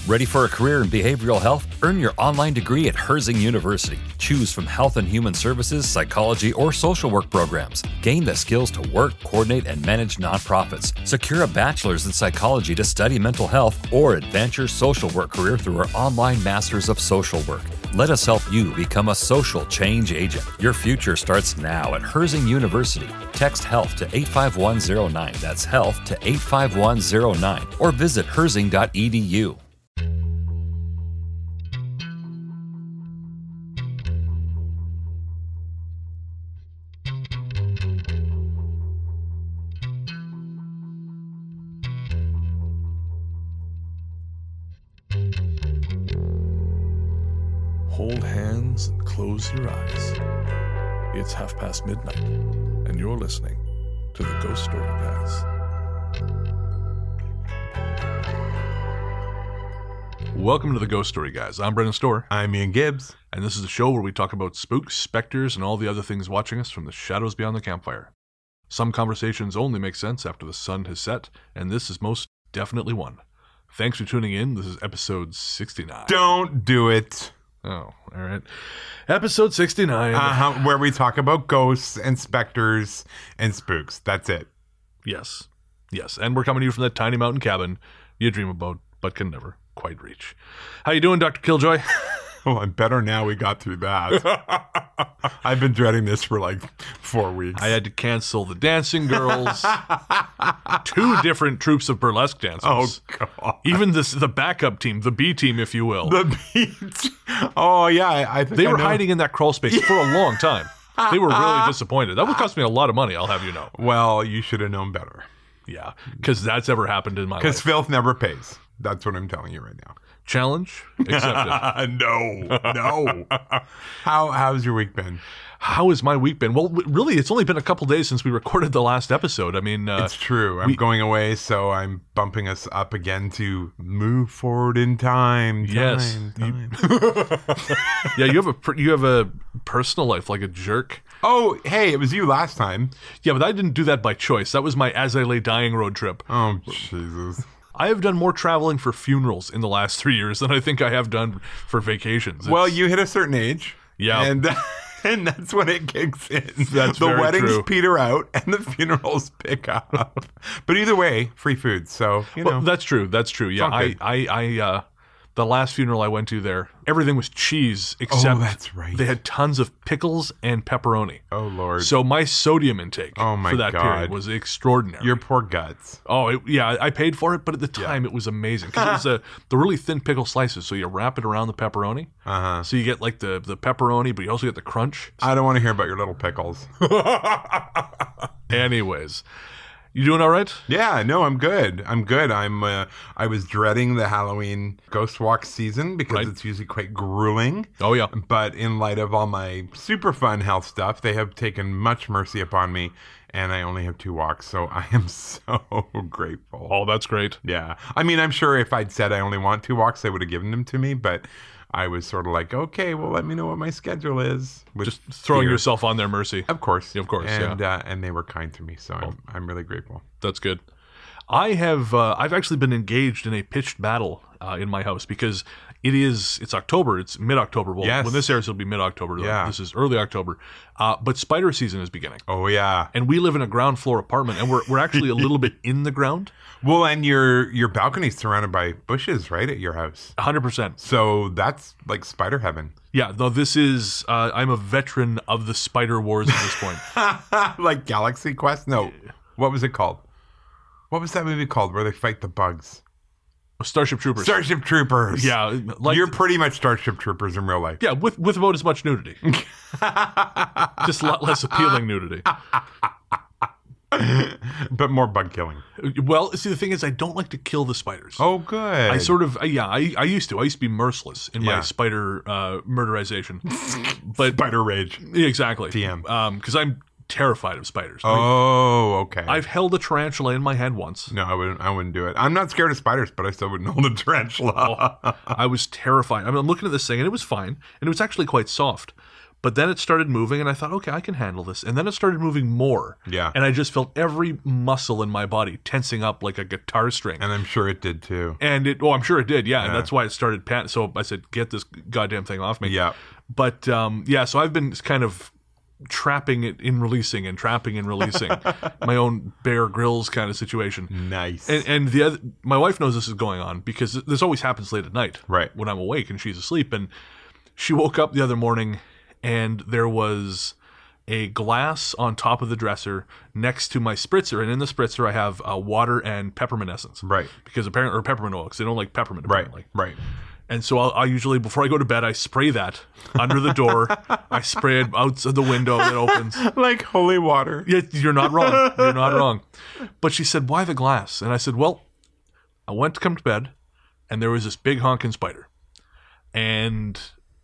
Ready for a career in behavioral health? Earn your online degree at Herzing University. Choose from health and human services, psychology, or social work programs. Gain the skills to work, coordinate, and manage nonprofits. Secure a bachelor's in psychology to study mental health, or advance your social work career through our online Masters of Social Work. Let us help you become a social change agent. Your future starts now at Herzing University. Text HEALTH to 85109. That's HEALTH to 85109. Or visit herzing.edu. Hold hands and close your eyes. It's midnight, and you're listening to the Ghost Story Guys. Welcome to the Ghost Story Guys. I'm Brendan Storr. I'm Ian Gibbs. And this is a show where we talk about spooks, specters, and all the other things watching us from the shadows beyond the campfire. Some conversations only make sense after the sun has set, and this is most definitely one. Thanks for tuning in. This is episode 69. Don't do it. Oh, all right. Episode 69. Where we talk about ghosts and specters and spooks. That's it. Yes. Yes. And we're coming to you from that tiny mountain cabin you dream about but can never quite reach. How you doing, Dr. Killjoy? Well, I'm better now we got through that. I've been dreading this for like 4 weeks. I had to cancel the dancing girls. 2 different troops of burlesque dancers. Oh, God. Even the backup team, the B team, if you will. The beach. Oh, yeah. I think they were hiding in that crawl space for a long time. They were really disappointed. That would cost me a lot of money, I'll have you know. Well, you should have known better. Yeah, because that's ever happened in my life. Because filth never pays. That's what I'm telling you right now. Challenge accepted. No. How's your week been? How has my week been? Well, really, it's only been a couple days since we recorded the last episode. I mean, it's true. I'm going away, so I'm bumping us up again to move forward in time. Yes. Time. Yeah, you have a personal life like a jerk. Oh, hey, it was you last time. Yeah, but I didn't do that by choice. That was my As I Lay Dying road trip. Oh, Jesus. I have done more traveling for funerals in the last 3 years than I think I have done for vacations. Well, you hit a certain age. Yeah. And that's when it kicks in. That's the very weddings true. peter out and the funerals pick up. But either way, free food. So, you know. That's true. That's true. Yeah. I the last funeral I went to there, everything was cheese except that's right. They had tons of pickles and pepperoni. Oh, Lord. So my sodium intake for that period was extraordinary. Your poor guts. Oh, I paid for it, but at the time it was amazing. Because it was the really thin pickle slices, so you wrap it around the pepperoni. Uh-huh. So you get like the pepperoni, but you also get the crunch. I don't want to hear about your little pickles. Anyways. You doing all right? Yeah, no, I'm good. I was dreading the Halloween Ghost Walk season because it's usually quite grueling. Oh, yeah. But in light of all my super fun health stuff, they have taken much mercy upon me, and I only have 2 walks, so I am so grateful. Oh, that's great. Yeah. I mean, I'm sure if I'd said I only want 2 walks, they would have given them to me, but I was sort of like, okay, well, let me know what my schedule is. Just throwing yourself on their mercy. Of course. Of course, and they were kind to me, so I'm really grateful. That's good. I've actually been engaged in a pitched battle in my house because it's October. It's mid-October. Well, yes. When this airs, it'll be mid-October. Yeah. This is early October. But spider season is beginning. Oh, yeah. And we live in a ground floor apartment, and we're actually a little bit in the ground. Well, and your balcony's surrounded by bushes, right, at your house? 100%. So that's like spider heaven. Yeah, though this is, I'm a veteran of the spider wars at this point. Like Galaxy Quest? No. What was it called? What was that movie called where they fight the bugs? Starship Troopers. Starship Troopers. Yeah. You're pretty much Starship Troopers in real life. Yeah, with about as much nudity. Just a lot less appealing nudity. But more bug killing. Well, see, the thing is, I don't like to kill the spiders. Oh, good. I sort of, I used to. I used to be merciless in my spider murderization. But spider rage. Yeah, exactly. TM. Because I'm terrified of spiders. Oh, okay. I've held a tarantula in my hand once. No, I wouldn't do it. I'm not scared of spiders, but I still wouldn't hold a tarantula. I was terrified. I mean, I'm looking at this thing, and it was fine, and it was actually quite soft. But then it started moving, and I thought, okay, I can handle this. And then it started moving more. Yeah. And I just felt every muscle in my body tensing up like a guitar string. And I'm sure it did too. And I'm sure it did, yeah. And that's why it started panting. So I said, get this goddamn thing off me. Yeah. But, so I've been kind of trapping it in releasing and trapping and releasing. My own Bear Grylls kind of situation. Nice. And my wife knows this is going on because this always happens late at night. Right. When I'm awake and she's asleep. And she woke up the other morning and there was a glass on top of the dresser next to my spritzer. And in the spritzer, I have water and peppermint essence. Right. Because apparently, or peppermint oil, because they don't like peppermint, apparently. Right. And so I usually, before I go to bed, I spray that under the door. I spray it outside the window that opens. Like holy water. Yeah, you're not wrong. You're not wrong. But she said, why the glass? And I said, well, I went to come to bed, and there was this big honking spider. And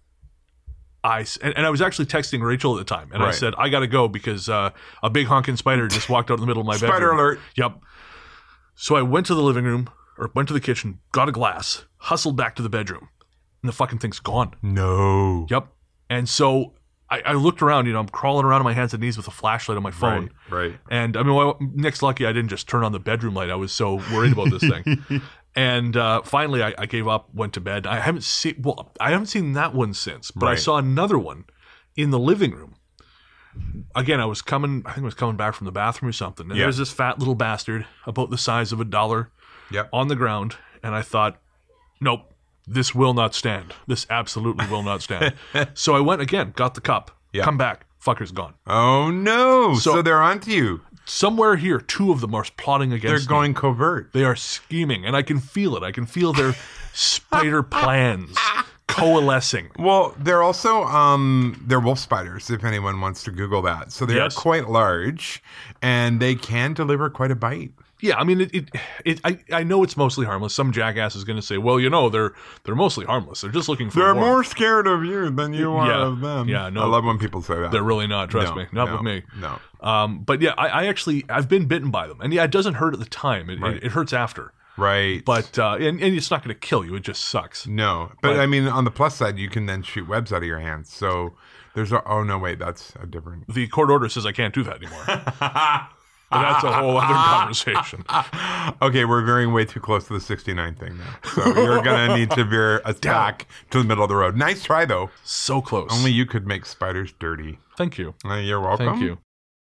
I was actually texting Rachel at the time, and I said, I got to go because a big honking spider just walked out in the middle of my bedroom. Spider alert. Yep. So I went to the living room, or went to the kitchen, got a glass, hustled back to the bedroom, and the fucking thing's gone. No. Yep. And so I looked around, I'm crawling around on my hands and knees with a flashlight on my phone. Right. And I mean, Nick's lucky I didn't just turn on the bedroom light. I was so worried about this thing. And finally, I gave up, went to bed. I haven't seen that one since, but I saw another one in the living room. Again, I think I was coming back from the bathroom or something. And there's this fat little bastard about the size of $1 on the ground. And I thought, nope, this will not stand. This absolutely will not stand. So I went again, got the cup, come back, fucker's gone. Oh, no. So they're onto you. Somewhere here, two of them are plotting against me. They're going covert. They are scheming, and I can feel it. I can feel their spider plans coalescing. Well, they're also they're wolf spiders, if anyone wants to Google that. So they are quite large, and they can deliver quite a bite. Yeah, I mean, I know it's mostly harmless. Some jackass is going to say, well, they're mostly harmless. They're just looking for They're warmth. more scared of you than you are of them. Yeah, no. I love when people say that. They're really not, trust me. Not with me. No. But yeah, I've been bitten by them. And yeah, it doesn't hurt at the time. It hurts after. Right. But, and it's not going to kill you. It just sucks. No. But I mean, on the plus side, you can then shoot webs out of your hands. So there's that's a different. The court order says I can't do that anymore. But that's a whole other conversation. Okay, we're veering way too close to the 69 thing now. So you're going to need to veer us back to the middle of the road. Nice try, though. So close. Only you could make spiders dirty. Thank you. You're welcome. Thank you.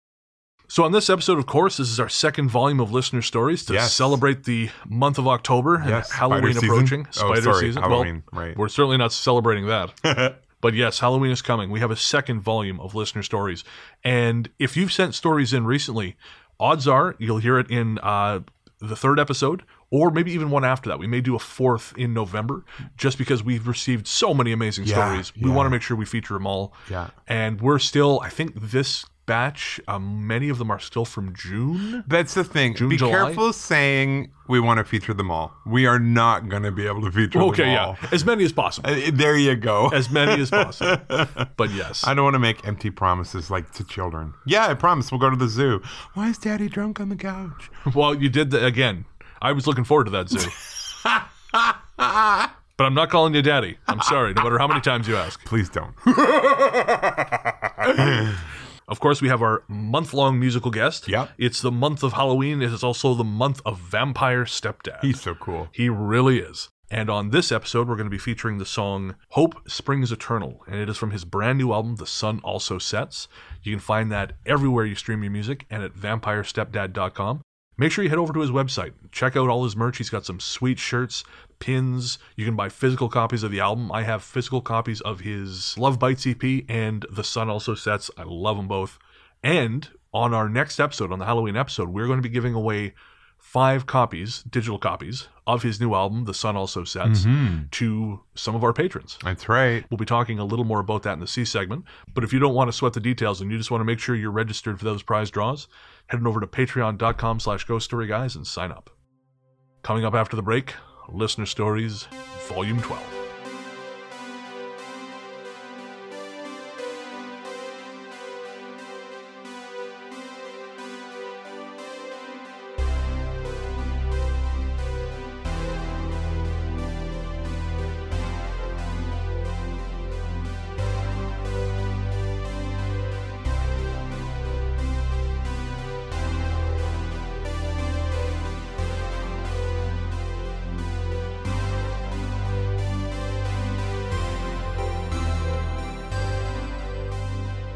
So on this episode, of course, this is our second volume of listener stories to celebrate the month of October and Halloween approaching. Spider season. Halloween, right. We're certainly not celebrating that. But yes, Halloween is coming. We have a second volume of listener stories. And if you've sent stories in recently, odds are you'll hear it in the third episode, or maybe even one after that. We may do a fourth in November, just because we've received so many amazing stories. We want to make sure we feature them all. Yeah. And we're still, I think this batch, many of them are still from June. That's the thing. June, Be July? careful saying we want to feature them all. We are not going to be able to feature them all. Okay, yeah. As many as possible. There you go. As many as possible. But yes. I don't want to make empty promises like to children. Yeah, I promise we'll go to the zoo. Why is Daddy drunk on the couch? Well, you did that again. I was looking forward to that zoo. But I'm not calling you Daddy. I'm sorry, no matter how many times you ask. Please don't. Of course, we have our month-long musical guest. Yep. It's the month of Halloween. It is also the month of Vampire Stepdad. He's so cool. He really is. And on this episode, we're going to be featuring the song Hope Springs Eternal. And it is from his brand new album, The Sun Also Sets. You can find that everywhere you stream your music and at vampirestepdad.com. Make sure you head over to his website. Check out all his merch. He's got some sweet shirts, pins. You can buy physical copies of the album. I have physical copies of his Love Bites EP and The Sun Also Sets. I love them both. And on our next episode, on the Halloween episode, we're going to be giving away 5 copies, digital copies, of his new album, The Sun Also Sets, to some of our patrons. That's right. We'll be talking a little more about that in the C segment. But if you don't want to sweat the details and you just want to make sure you're registered for those prize draws, head on over to patreon.com/ghoststoryguys and sign up. Coming up after the break, Listener Stories, Volume 12.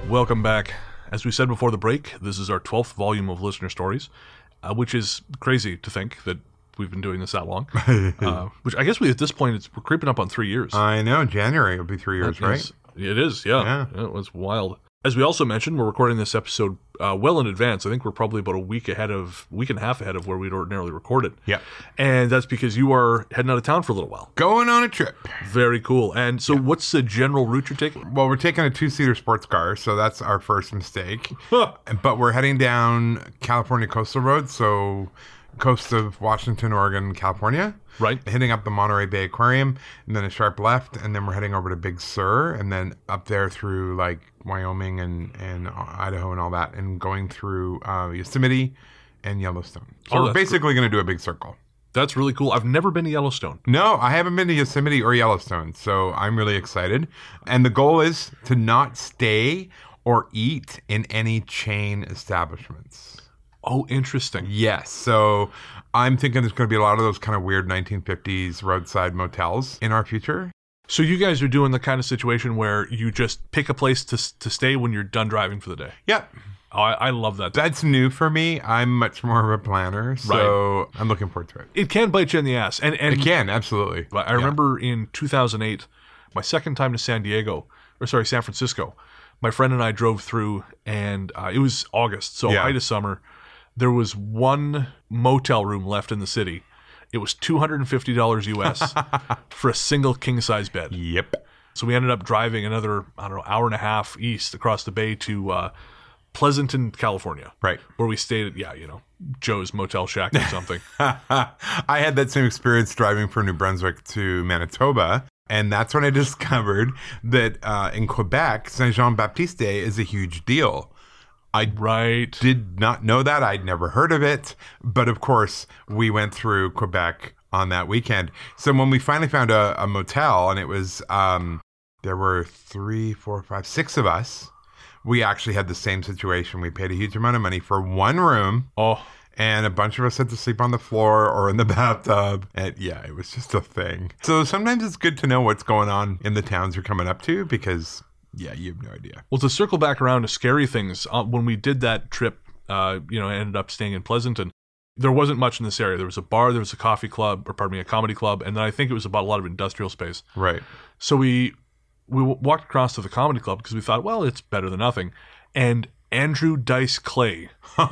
Welcome back. As we said before the break, this is our 12th volume of Listener Stories, which is crazy to think that we've been doing this that long. Which I guess at this point, we're creeping up on 3 years. I know. January will be 3 years, right? It is, yeah. It was wild. As we also mentioned, we're recording this episode well in advance. I think we're probably about a week and a half ahead of where we'd ordinarily record it. Yeah. And that's because you are heading out of town for a little while. Going on a trip. Very cool. And so what's the general route you're taking? Well, we're taking a 2-seater sports car, so that's our first mistake. But we're heading down California coastal road, so coast of Washington, Oregon, California. Right. Hitting up the Monterey Bay Aquarium, and then a sharp left, and then we're heading over to Big Sur, and then up there through like Wyoming and Idaho and all that, and going through Yosemite and Yellowstone. So we're basically going to do a big circle. That's really cool. I've never been to Yellowstone. No, I haven't been to Yosemite or Yellowstone, so I'm really excited. And the goal is to not stay or eat in any chain establishments. Oh, interesting. Yes. So I'm thinking there's going to be a lot of those kind of weird 1950s roadside motels in our future. So you guys are doing the kind of situation where you just pick a place to stay when you're done driving for the day. Yep. Oh, I love that. That's new for me. I'm much more of a planner, so I'm looking forward to it. It can bite you in the ass. And it can, absolutely. I remember in 2008, my second time to San Francisco, my friend and I drove through, and it was August, so height of summer. There was one motel room left in the city. It was $250 US for a single king-size bed. Yep. So we ended up driving another, hour and a half east across the bay to Pleasanton, California. Right. Where we stayed at, Joe's Motel Shack or something. I had that same experience driving from New Brunswick to Manitoba. And that's when I discovered that in Quebec, Saint-Jean-Baptiste Day is a huge deal. I did not know that. I'd never heard of it. But of course, we went through Quebec on that weekend. So when we finally found a motel, and it was, there were 3, 4, 5, 6 of us, we actually had the same situation. We paid a huge amount of money for one room. Oh. And a bunch of us had to sleep on the floor or in the bathtub. And it was just a thing. So sometimes it's good to know what's going on in the towns you're coming up to because... you have no idea. Well, to circle back around to scary things, when we did that trip, ended up staying in Pleasanton, there wasn't much in this area. There was a bar, there was a a comedy club, and then I think it was about a lot of industrial space. Right. So we walked across to the comedy club because we thought, well, it's better than nothing. And Andrew Dice Clay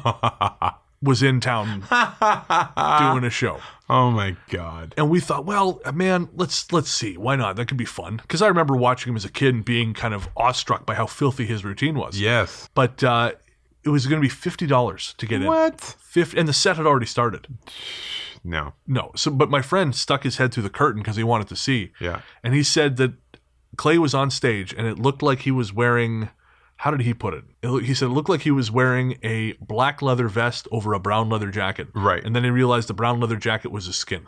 was in town doing a show. Oh my God. And we thought, well, man, let's see. Why not? That could be fun. Because I remember watching him as a kid and being kind of awestruck by how filthy his routine was. Yes. But it was going to be $50 to get in. What? And the set had already started. No. So, but my friend stuck his head through the curtain because he wanted to see. Yeah. And he said that Clay was on stage and it looked like he was wearing... How did he put it? He said it looked like he was wearing a black leather vest over a brown leather jacket. Right. And then he realized the brown leather jacket was his skin.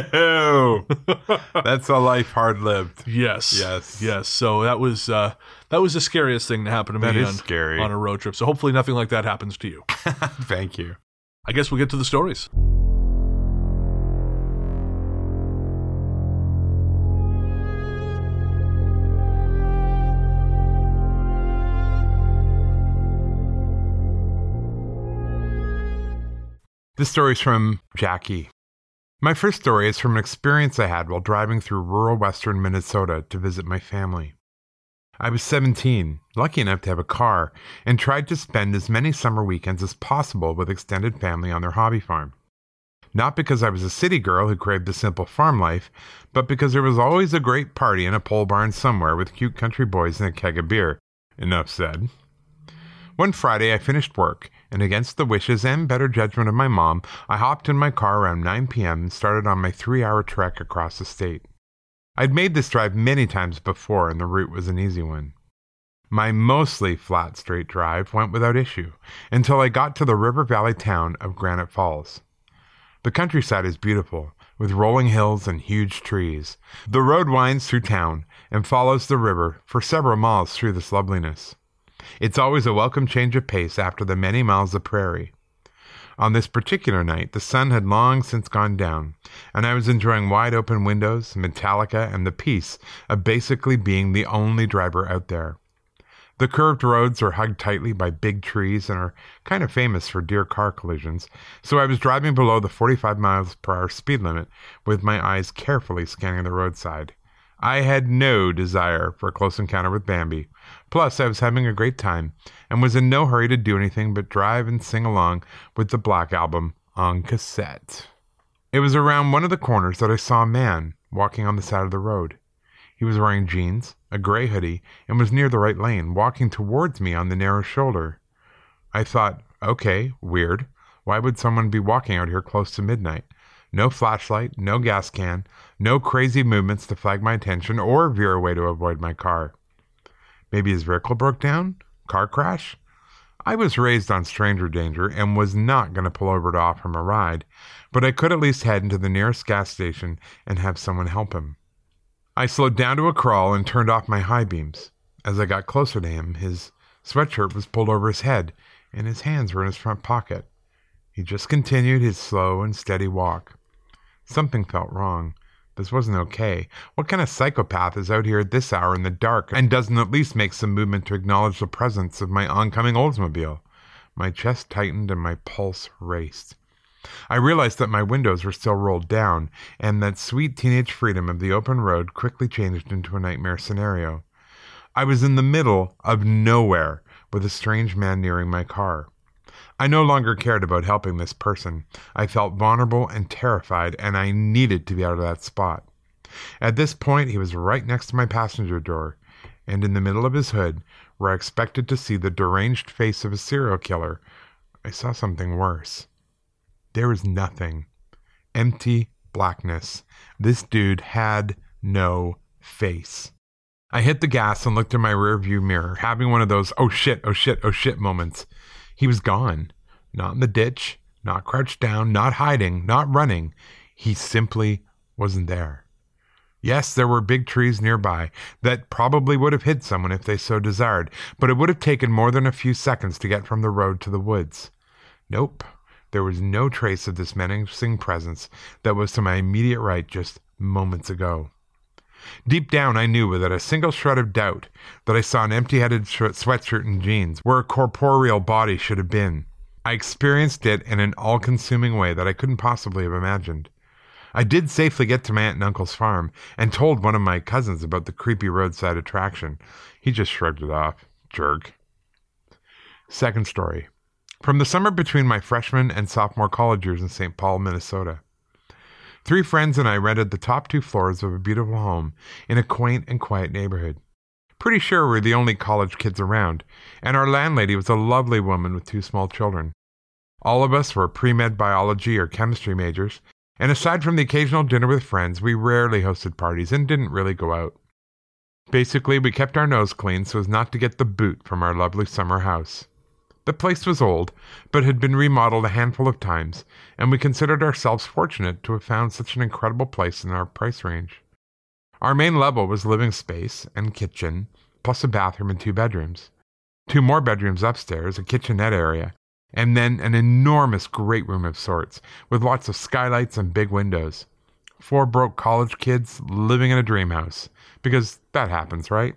That's a life hard lived. Yes. So that was the scariest thing to happen to me on a road trip. So hopefully nothing like that happens to you. Thank you. I guess we'll get to the stories. This story's from Jackie. My first story is from an experience I had while driving through rural western Minnesota to visit my family. I was 17, lucky enough to have a car, and tried to spend as many summer weekends as possible with extended family on their hobby farm. Not because I was a city girl who craved the simple farm life, but because there was always a great party in a pole barn somewhere with cute country boys and a keg of beer. Enough said. One Friday, I finished work, and against the wishes and better judgment of my mom, I hopped in my car around 9 p.m. and started on my 3-hour trek across the state. I'd made this drive many times before, and the route was an easy one. My mostly flat, straight drive went without issue, until I got to the river valley town of Granite Falls. The countryside is beautiful, with rolling hills and huge trees. The road winds through town, and follows the river for several miles through this loveliness. It's always a welcome change of pace after the many miles of prairie. On this particular night, the sun had long since gone down, and I was enjoying wide-open windows, Metallica, and the peace of basically being the only driver out there. The curved roads are hugged tightly by big trees and are kind of famous for deer-car collisions, so I was driving below the 45 miles per hour speed limit with my eyes carefully scanning the roadside. I had no desire for a close encounter with Bambi. Plus, I was having a great time and was in no hurry to do anything but drive and sing along with the Black Album on cassette. It was around one of the corners that I saw a man walking on the side of the road. He was wearing jeans, a gray hoodie, and was near the right lane, walking towards me on the narrow shoulder. I thought, okay, weird. Why would someone be walking out here close to midnight? No flashlight, no gas can, no crazy movements to flag my attention or veer away to avoid my car. Maybe his vehicle broke down? Car crash? I was raised on stranger danger and was not going to pull over to offer him a ride, but I could at least head into the nearest gas station and have someone help him. I slowed down to a crawl and turned off my high beams. As I got closer to him, his sweatshirt was pulled over his head and his hands were in his front pocket. He just continued his slow and steady walk. Something felt wrong. This wasn't okay. What kind of psychopath is out here at this hour in the dark and doesn't at least make some movement to acknowledge the presence of my oncoming Oldsmobile? My chest tightened and my pulse raced. I realized that my windows were still rolled down, and that sweet teenage freedom of the open road quickly changed into a nightmare scenario. I was in the middle of nowhere with a strange man nearing my car. I no longer cared about helping this person. I felt vulnerable and terrified, and I needed to be out of that spot. At this point, he was right next to my passenger door, and in the middle of his hood, where I expected to see the deranged face of a serial killer, I saw something worse. There was nothing. Empty blackness. This dude had no face. I hit the gas and looked in my rearview mirror, having one of those oh shit moments. He was gone. Not in the ditch, not crouched down, not hiding, not running. He simply wasn't there. Yes, there were big trees nearby that probably would have hid someone if they so desired, but it would have taken more than a few seconds to get from the road to the woods. Nope. There was no trace of this menacing presence that was to my immediate right just moments ago. Deep down, I knew without a single shred of doubt that I saw an empty-headed sweatshirt and jeans where a corporeal body should have been. I experienced it in an all-consuming way that I couldn't possibly have imagined. I did safely get to my aunt and uncle's farm and told one of my cousins about the creepy roadside attraction. He just shrugged it off. Jerk. Second story. From the summer between my freshman and sophomore college years in St. Paul, Minnesota. 3 friends and I rented the top 2 floors of a beautiful home in a quaint and quiet neighborhood. Pretty sure we're the only college kids around, and our landlady was a lovely woman with 2 small children. All of us were pre-med biology or chemistry majors, and aside from the occasional dinner with friends, we rarely hosted parties and didn't really go out. Basically, we kept our nose clean so as not to get the boot from our lovely summer house. The place was old, but had been remodeled a handful of times, and we considered ourselves fortunate to have found such an incredible place in our price range. Our main level was living space and kitchen, plus a bathroom and 2 bedrooms. 2 more bedrooms upstairs, a kitchenette area, and then an enormous great room of sorts, with lots of skylights and big windows. 4 broke college kids living in a dream house, because that happens, right?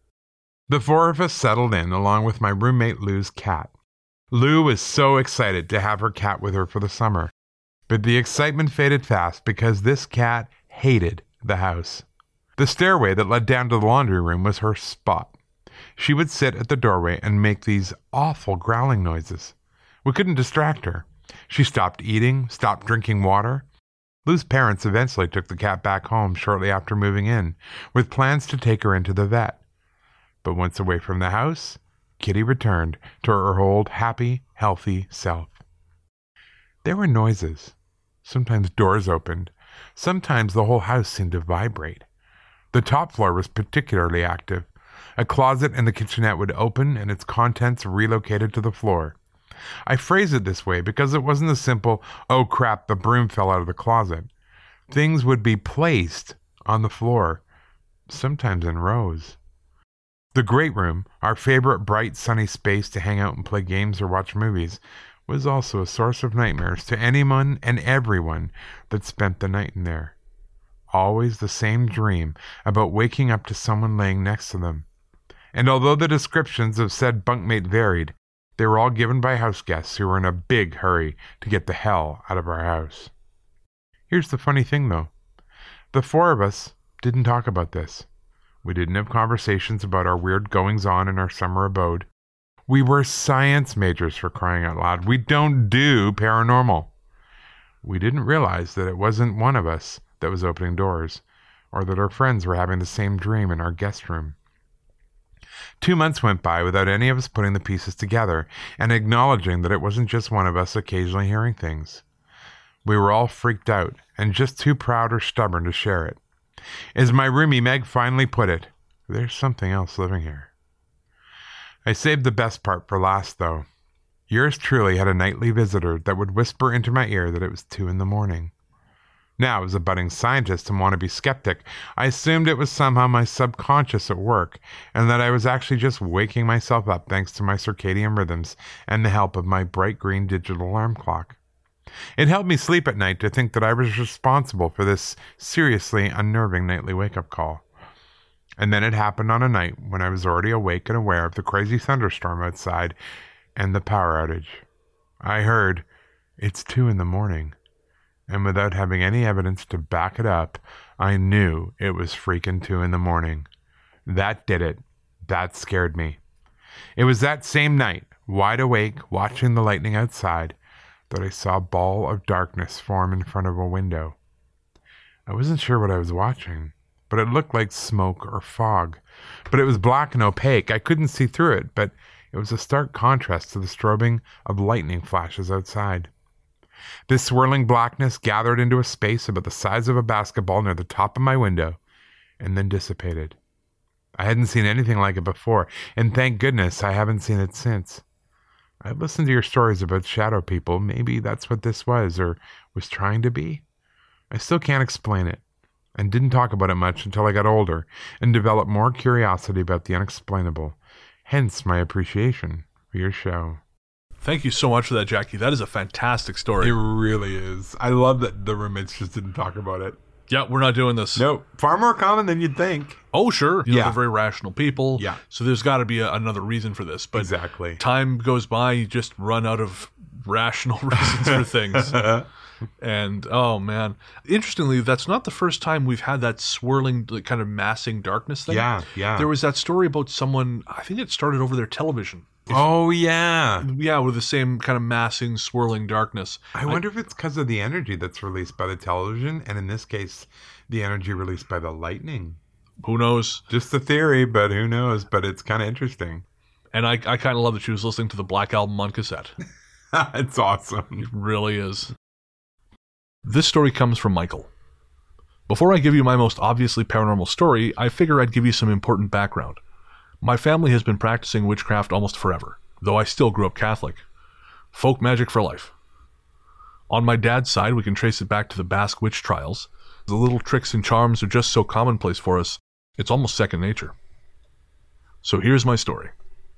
The 4 of us settled in, along with my roommate Lou's cat. Lou was so excited to have her cat with her for the summer, but the excitement faded fast because this cat hated the house. The stairway that led down to the laundry room was her spot. She would sit at the doorway and make these awful growling noises. We couldn't distract her. She stopped eating, stopped drinking water. Lou's parents eventually took the cat back home shortly after moving in, with plans to take her into the vet. But once away from the house, Kitty returned to her old, happy, healthy self. There were noises. Sometimes doors opened. Sometimes the whole house seemed to vibrate. The top floor was particularly active. A closet in the kitchenette would open and its contents relocated to the floor. I phrase it this way because it wasn't a simple, oh crap, the broom fell out of the closet. Things would be placed on the floor, sometimes in rows. The great room, our favorite bright, sunny space to hang out and play games or watch movies, was also a source of nightmares to anyone and everyone that spent the night in there. Always the same dream about waking up to someone laying next to them. And although the descriptions of said bunkmate varied, they were all given by house guests who were in a big hurry to get the hell out of our house. Here's the funny thing, though. The four of us didn't talk about this. We didn't have conversations about our weird goings-on in our summer abode. We were science majors, for crying out loud. We don't do paranormal. We didn't realize that it wasn't one of us that was opening doors, or that our friends were having the same dream in our guest room. 2 months went by without any of us putting the pieces together and acknowledging that it wasn't just one of us occasionally hearing things. We were all freaked out and just too proud or stubborn to share it. As my roomie Meg finally put it, there's something else living here. I saved the best part for last, though. Yours truly had a nightly visitor that would whisper into my ear that it was 2 a.m. Now, as a budding scientist and wannabe skeptic, I assumed it was somehow my subconscious at work, and that I was actually just waking myself up thanks to my circadian rhythms and the help of my bright green digital alarm clock. It helped me sleep at night to think that I was responsible for this seriously unnerving nightly wake-up call. And then it happened on a night when I was already awake and aware of the crazy thunderstorm outside and the power outage. I heard, "It's 2 a.m, and without having any evidence to back it up, I knew it was freaking 2 a.m. That did it. That scared me. It was that same night, wide awake, watching the lightning outside, that I saw a ball of darkness form in front of a window. I wasn't sure what I was watching, but it looked like smoke or fog. But it was black and opaque. I couldn't see through it, but it was a stark contrast to the strobing of lightning flashes outside. This swirling blackness gathered into a space about the size of a basketball near the top of my window, and then dissipated. I hadn't seen anything like it before, and thank goodness I haven't seen it since. I've listened to your stories about shadow people. Maybe that's what this was, or was trying to be. I still can't explain it, and didn't talk about it much until I got older, and developed more curiosity about the unexplainable. Hence my appreciation for your show. Thank you so much for that, Jackie. That is a fantastic story. It really is. I love that the roommates just didn't talk about it. Yeah, we're not doing this. No, far more common than you'd think. Oh, sure. Yeah. They're very rational people. Yeah. So there's got to be another reason for this. But exactly. Time goes by, you just run out of rational reasons for things. And, oh, man. Interestingly, that's not the first time we've had that swirling, like, kind of massing darkness thing. Yeah, yeah. There was that story about someone, I think it started over their television. Oh, yeah. Yeah, with the same kind of massing, swirling darkness. I wonder if it's because of the energy that's released by the television, and in this case, the energy released by the lightning. Who knows? Just a theory, but who knows? But it's kind of interesting. And I kind of love that she was listening to the Black Album on cassette. It's awesome. It really is. This story comes from Michael. Before I give you my most obviously paranormal story, I figure I'd give you some important background. My family has been practicing witchcraft almost forever, though I still grew up Catholic. Folk magic for life. On my dad's side, we can trace it back to the Basque witch trials. The little tricks and charms are just so commonplace for us, it's almost second nature. So here's my story.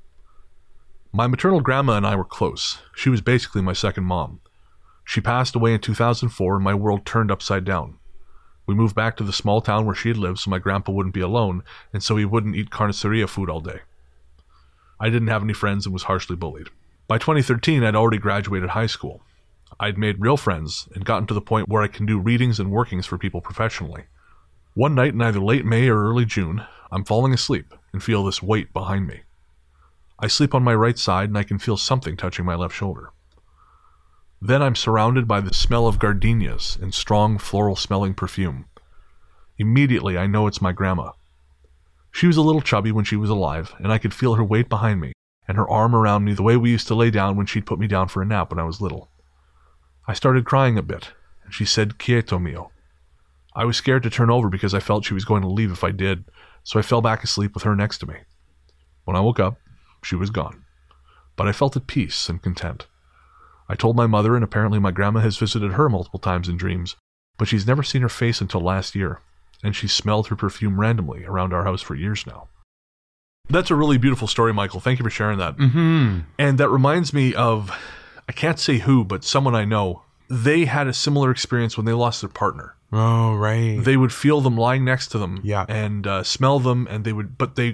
My maternal grandma and I were close. She was basically my second mom. She passed away in 2004 and my world turned upside down. We moved back to the small town where she had lived so my grandpa wouldn't be alone and so he wouldn't eat carniceria food all day. I didn't have any friends and was harshly bullied. By 2013, I'd already graduated high school. I'd made real friends and gotten to the point where I can do readings and workings for people professionally. One night in either late May or early June, I'm falling asleep and feel this weight behind me. I sleep on my right side and I can feel something touching my left shoulder. Then I'm surrounded by the smell of gardenias and strong floral-smelling perfume. Immediately, I know it's my grandma. She was a little chubby when she was alive, and I could feel her weight behind me and her arm around me the way we used to lay down when she'd put me down for a nap when I was little. I started crying a bit, and she said, "Quieto mio." I was scared to turn over because I felt she was going to leave if I did, so I fell back asleep with her next to me. When I woke up, she was gone, but I felt at peace and content. I told my mother, and apparently my grandma has visited her multiple times in dreams, but she's never seen her face until last year, and she's smelled her perfume randomly around our house for years now. That's a really beautiful story, Michael. Thank you for sharing that. Mm-hmm. And that reminds me of, I can't say who, but someone I know. they had a similar experience when they lost their partner. Oh, right. They would feel them lying next to them, Yeah. and smell them, and they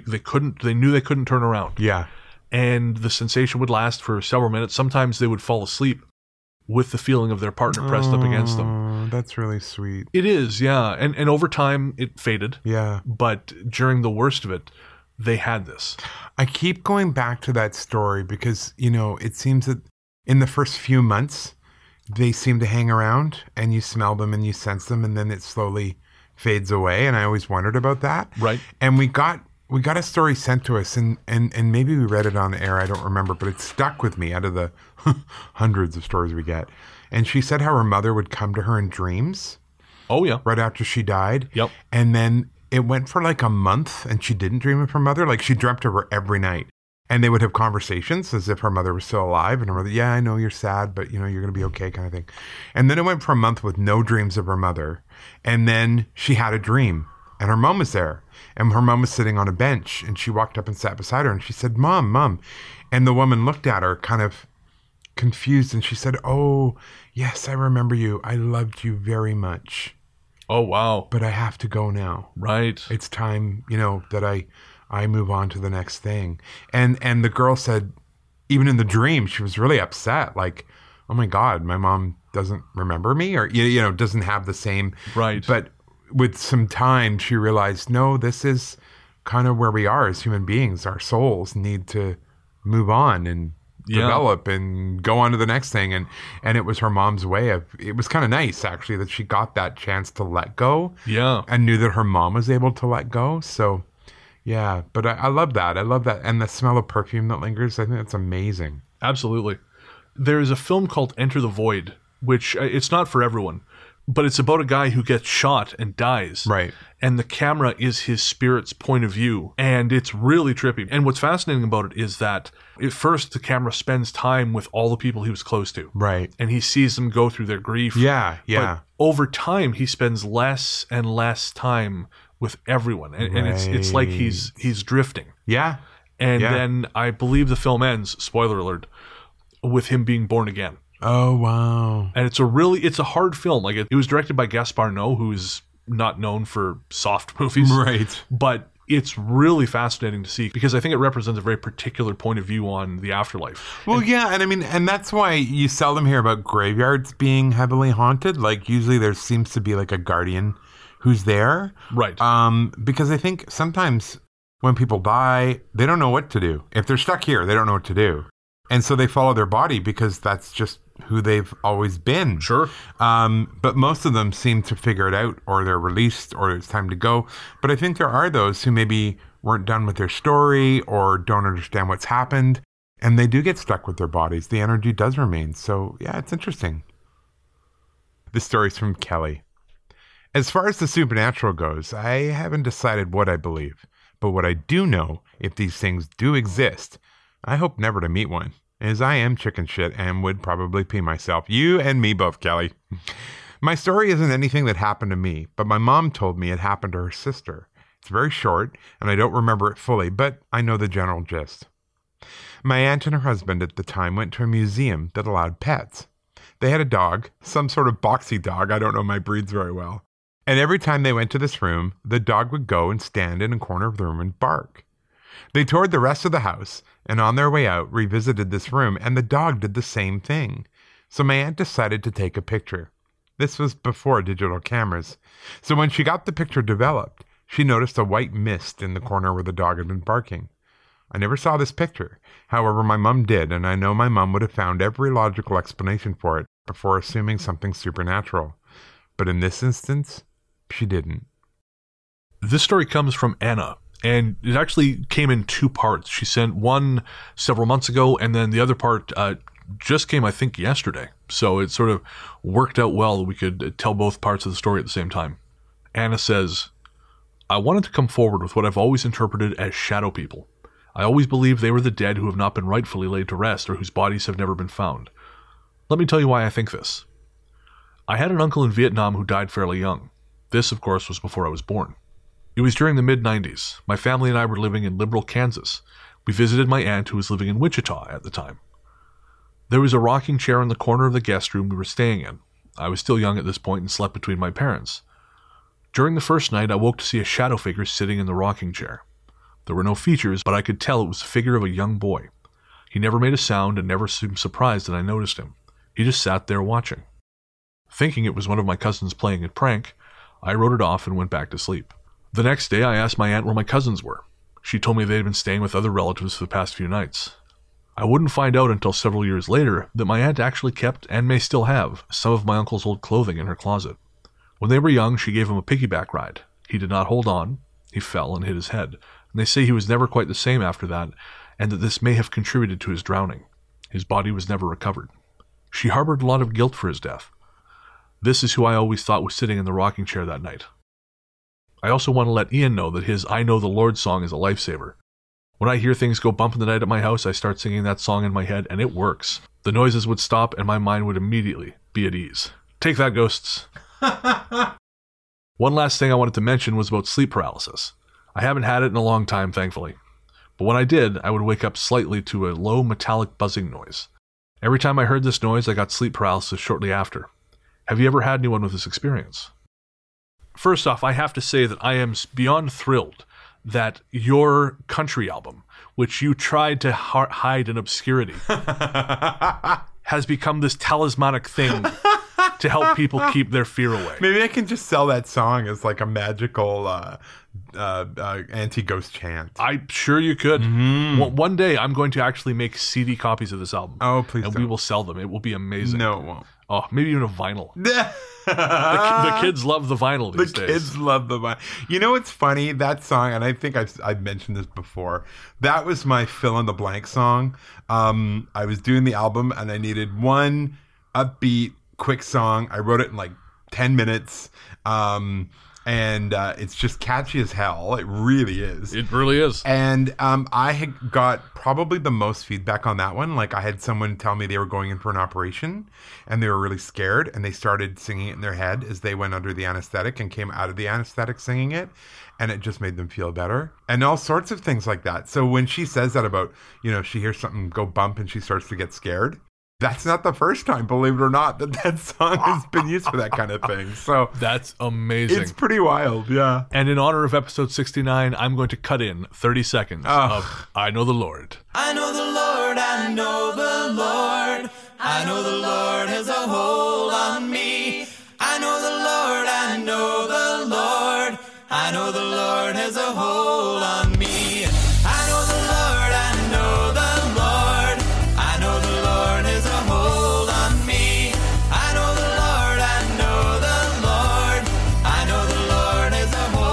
knew they couldn't turn around. Yeah. And the sensation would last for several minutes. Sometimes they would fall asleep with the feeling of their partner pressed up against them. Oh, that's really sweet. It is, yeah. And over time, it faded. Yeah. But during the worst of it, they had this. I keep going back to that story because, it seems that in the first few months, they seem to hang around and you smell them and you sense them, and then it slowly fades away. And I always wondered about that. Right. And we got a story sent to us, and maybe we read it on air. I don't remember, but it stuck with me out of the hundreds of stories we get. And she said how her mother would come to her in dreams. Oh, yeah. Right after she died. Yep. And then it went for like a month and she didn't dream of her mother. Like she dreamt of her every night. And they would have conversations as if her mother was still alive. And her mother, yeah, I know you're sad, but you're going to be okay, kind of thing. And then it went for a month with no dreams of her mother. And then she had a dream and her mom was there. And her mom was sitting on a bench and she walked up and sat beside her and she said, Mom. And the woman looked at her kind of confused and she said, oh, yes, I remember you. I loved you very much. Oh, wow. But I have to go now. Right. It's time, that I move on to the next thing. And the girl said, even in the dream, she was really upset. Like, oh my God, my mom doesn't remember me or, doesn't have the same. Right. But with some time, she realized, no, this is kind of where we are as human beings. Our souls need to move on and develop and go on to the next thing. And it was her mom's way it was kind of nice actually that she got that chance to let go. Yeah. And knew that her mom was able to let go. So yeah, but I love that. I love that. And the smell of perfume that lingers, I think that's amazing. Absolutely. There's a film called Enter the Void, which it's not for everyone, but it's about a guy who gets shot and dies. Right. And the camera is his spirit's point of view. And it's really trippy. And what's fascinating about it is that at first the camera spends time with all the people he was close to. Right. And he sees them go through their grief. Yeah. But over time, he spends less and less time with everyone. And it's like he's drifting. Yeah. And then I believe the film ends, spoiler alert, with him being born again. Oh, wow. And it's a hard film. Like it was directed by Gaspar Noé, who's not known for soft movies. Right. But it's really fascinating to see because I think it represents a very particular point of view on the afterlife. Well, and that's why you seldom hear about graveyards being heavily haunted. Like usually there seems to be like a guardian who's there. Right. Because I think sometimes when people die, they don't know what to do. If they're stuck here, they don't know what to do. And so they follow their body because that's just who they've always been. Sure. But most of them seem to figure it out, or they're released, or it's time to go. But I think there are those who maybe weren't done with their story or don't understand what's happened, and they do get stuck with their bodies. The energy does remain. So yeah, it's interesting. This story's from Kelly. As far as the supernatural goes, I haven't decided what I believe. But what I do know, if these things do exist, I hope never to meet one, as I am chicken shit and would probably pee myself. You and me both, Kelly. My story isn't anything that happened to me, but my mom told me it happened to her sister. It's very short, and I don't remember it fully, but I know the general gist. My aunt and her husband at the time went to a museum that allowed pets. They had a dog, some sort of boxy dog, I don't know my breeds very well. And every time they went to this room, the dog would go and stand in a corner of the room and bark. They toured the rest of the house, and on their way out, revisited this room, and the dog did the same thing. So my aunt decided to take a picture. This was before digital cameras. So when she got the picture developed, she noticed a white mist in the corner where the dog had been barking. I never saw this picture. However, my mom did, and I know my mom would have found every logical explanation for it before assuming something supernatural. But in this instance, she didn't. This story comes from Anna. And it actually came in two parts. She sent one several months ago, and then the other part just came, I think, yesterday. So it sort of worked out well that we could tell both parts of the story at the same time. Anna says, I wanted to come forward with what I've always interpreted as shadow people. I always believed they were the dead who have not been rightfully laid to rest or whose bodies have never been found. Let me tell you why I think this. I had an uncle in Vietnam who died fairly young. This, of course, was before I was born. It was during the mid-90s. My family and I were living in Liberal, Kansas. We visited my aunt who was living in Wichita at the time. There was a rocking chair in the corner of the guest room we were staying in. I was still young at this point and slept between my parents. During the first night, I woke to see a shadow figure sitting in the rocking chair. There were no features, but I could tell it was the figure of a young boy. He never made a sound and never seemed surprised that I noticed him. He just sat there watching. Thinking it was one of my cousins playing a prank, I wrote it off and went back to sleep. The next day, I asked my aunt where my cousins were. She told me they had been staying with other relatives for the past few nights. I wouldn't find out until several years later that my aunt actually kept, and may still have, some of my uncle's old clothing in her closet. When they were young, she gave him a piggyback ride. He did not hold on. He fell and hit his head. And they say he was never quite the same after that, and that this may have contributed to his drowning. His body was never recovered. She harbored a lot of guilt for his death. This is who I always thought was sitting in the rocking chair that night. I also want to let Ian know that his I Know the Lord song is a lifesaver. When I hear things go bump in the night at my house, I start singing that song in my head, and it works. The noises would stop, and my mind would immediately be at ease. Take that, ghosts. One last thing I wanted to mention was about sleep paralysis. I haven't had it in a long time, thankfully. But when I did, I would wake up slightly to a low metallic buzzing noise. Every time I heard this noise, I got sleep paralysis shortly after. Have you ever had anyone with this experience? First off, I have to say that I am beyond thrilled that your country album, which you tried to hide in obscurity, has become this talismanic thing to help people keep their fear away. Maybe I can just sell that song as like a magical anti-ghost chant. I'm sure you could. Mm-hmm. One day, I'm going to actually make CD copies of this album. Oh, please and don't. we will sell them. It will be amazing. No, it won't. Oh, maybe even a vinyl. The kids love the vinyl these days. The kids love the vinyl. You know what's funny? That song, and I think I've mentioned this before, that was my fill-in-the-blank song. I was doing the album, and I needed one upbeat, quick song. I wrote it in like 10 minutes. And it's just catchy as hell. It really is. It really is. And I had got probably the most feedback on that one. Like I had someone tell me they were going in for an operation and they were really scared and they started singing it in their head as they went under the anesthetic and came out of the anesthetic singing it. And it just made them feel better. And all sorts of things like that. So when she says that about, she hears something go bump and she starts to get scared, that's not the first time, believe it or not, that song has been used for that kind of thing. So that's amazing. It's pretty wild, yeah. And in honor of episode 69, I'm going to cut in 30 seconds of I Know the Lord. I know the Lord, I know the Lord. I know the Lord has a hold on me. I know the Lord, I know the Lord. I know the Lord has a hold on me. I know the Lord, I know the Lord. I know the Lord has a hold on me. I know the Lord, I know the Lord. I know the Lord has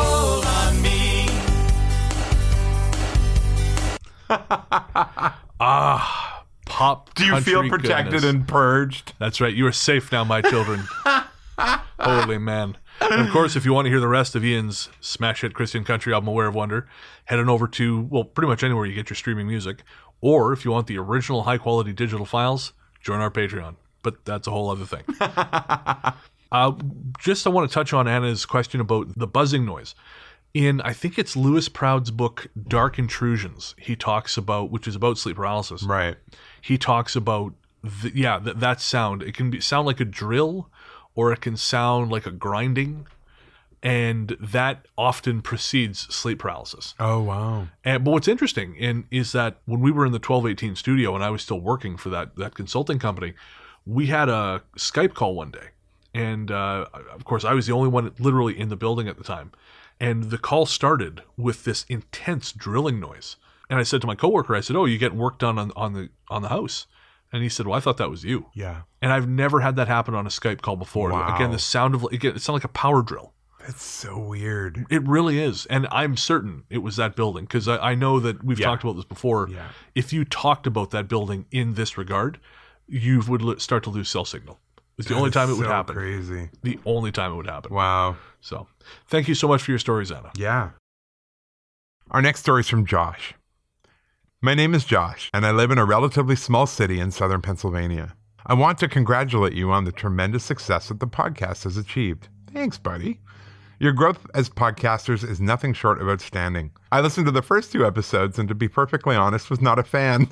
a hold on me. Pop. Do you feel protected and purged? That's right. You are safe now, my children. Holy man. And of course, if you want to hear the rest of Ian's smash hit Christian country album, Aware of Wonder, head on over to, pretty much anywhere you get your streaming music. Or if you want the original high-quality digital files, join our Patreon. But that's a whole other thing. I want to touch on Anna's question about the buzzing noise. In, I think it's Lewis Proud's book, Dark Intrusions, he talks about, which is about sleep paralysis. Right. He talks about, that sound. It can sound like a drill, or it can sound like a grinding, and that often precedes sleep paralysis. Oh, wow. But what's interesting is that when we were in the 1218 studio and I was still working for that consulting company, we had a Skype call one day. And, of course, I was the only one literally in the building at the time. And the call started with this intense drilling noise. And I said to my coworker, I said, "Oh, you get work done on the house?" And he said, "Well, I thought that was you." Yeah. And I've never had that happen on a Skype call before. Wow. Again, the sound of it sounded like a power drill. That's so weird. It really is. And I'm certain it was that building because I know that we've talked about this before. Yeah. If you talked about that building in this regard, you would start to lose cell signal. It's the only time it would happen. Crazy. The only time it would happen. Wow. So thank you so much for your stories, Anna. Yeah. Our next story is from Josh. My name is Josh, and I live in a relatively small city in southern Pennsylvania. I want to congratulate you on the tremendous success that the podcast has achieved. Thanks, buddy. Your growth as podcasters is nothing short of outstanding. I listened to the first 2 episodes and, to be perfectly honest, was not a fan.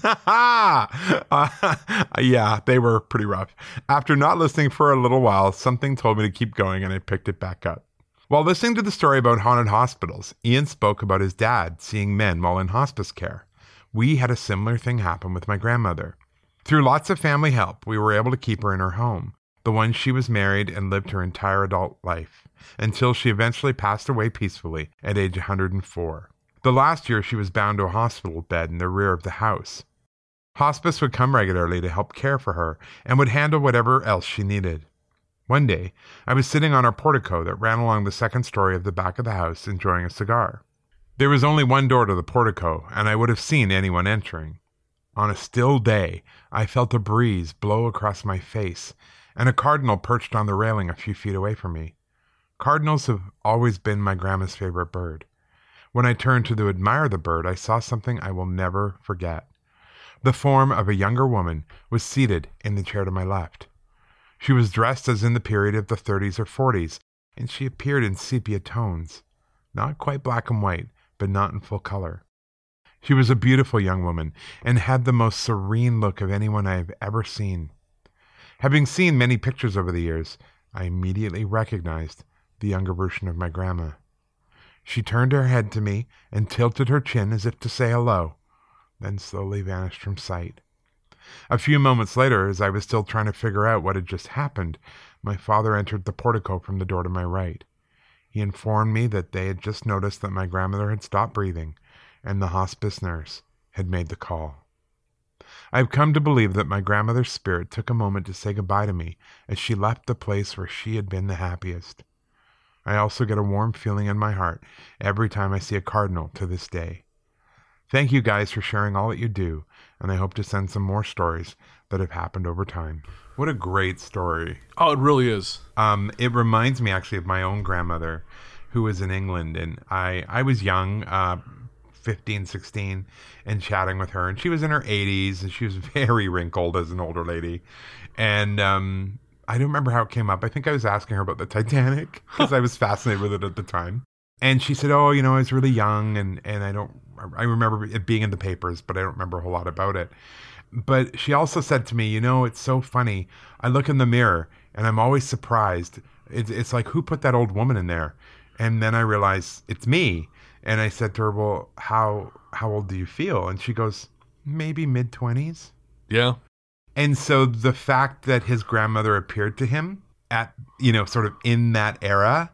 Yeah, they were pretty rough. After not listening for a little while, something told me to keep going and I picked it back up. While listening to the story about haunted hospitals, Ian spoke about his dad seeing men while in hospice care. We had a similar thing happen with my grandmother. Through lots of family help, we were able to keep her in her home, the one she was married and lived her entire adult life, until she eventually passed away peacefully at age 104. The last year she was bound to a hospital bed in the rear of the house. Hospice would come regularly to help care for her and would handle whatever else she needed. One day, I was sitting on our portico that ran along the second story of the back of the house enjoying a cigar. There was only one door to the portico, and I would have seen anyone entering. On a still day, I felt a breeze blow across my face, and a cardinal perched on the railing a few feet away from me. Cardinals have always been my grandma's favorite bird. When I turned to admire the bird, I saw something I will never forget. The form of a younger woman was seated in the chair to my left. She was dressed as in the period of the 30s or 40s, and she appeared in sepia tones. Not quite black and white, but not in full color. She was a beautiful young woman, and had the most serene look of anyone I have ever seen. Having seen many pictures over the years, I immediately recognized the younger version of my grandma. She turned her head to me and tilted her chin as if to say hello, then slowly vanished from sight. A few moments later, as I was still trying to figure out what had just happened, my father entered the portico from the door to my right. He informed me that they had just noticed that my grandmother had stopped breathing, and the hospice nurse had made the call. I've come to believe that my grandmother's spirit took a moment to say goodbye to me as she left the place where she had been the happiest. I also get a warm feeling in my heart every time I see a cardinal to this day. Thank you guys for sharing all that you do, and I hope to send some more stories that have happened over time. What a great story. Oh, it really is. It reminds me actually of my own grandmother who was in England, and I was young, 15, 16, and chatting with her, and she was in her 80s, and she was very wrinkled as an older lady, and I don't remember how it came up. I think I was asking her about the Titanic, because I was fascinated with it at the time, and she said, oh, I was really young, and I remember it being in the papers, but I don't remember a whole lot about it. But she also said to me, it's so funny, I look in the mirror, and I'm always surprised. It's like, who put that old woman in there? And then I realized it's me. And I said to her, well, how old do you feel? And she goes, maybe mid-20s. Yeah. And so the fact that his grandmother appeared to him at, sort of in that era,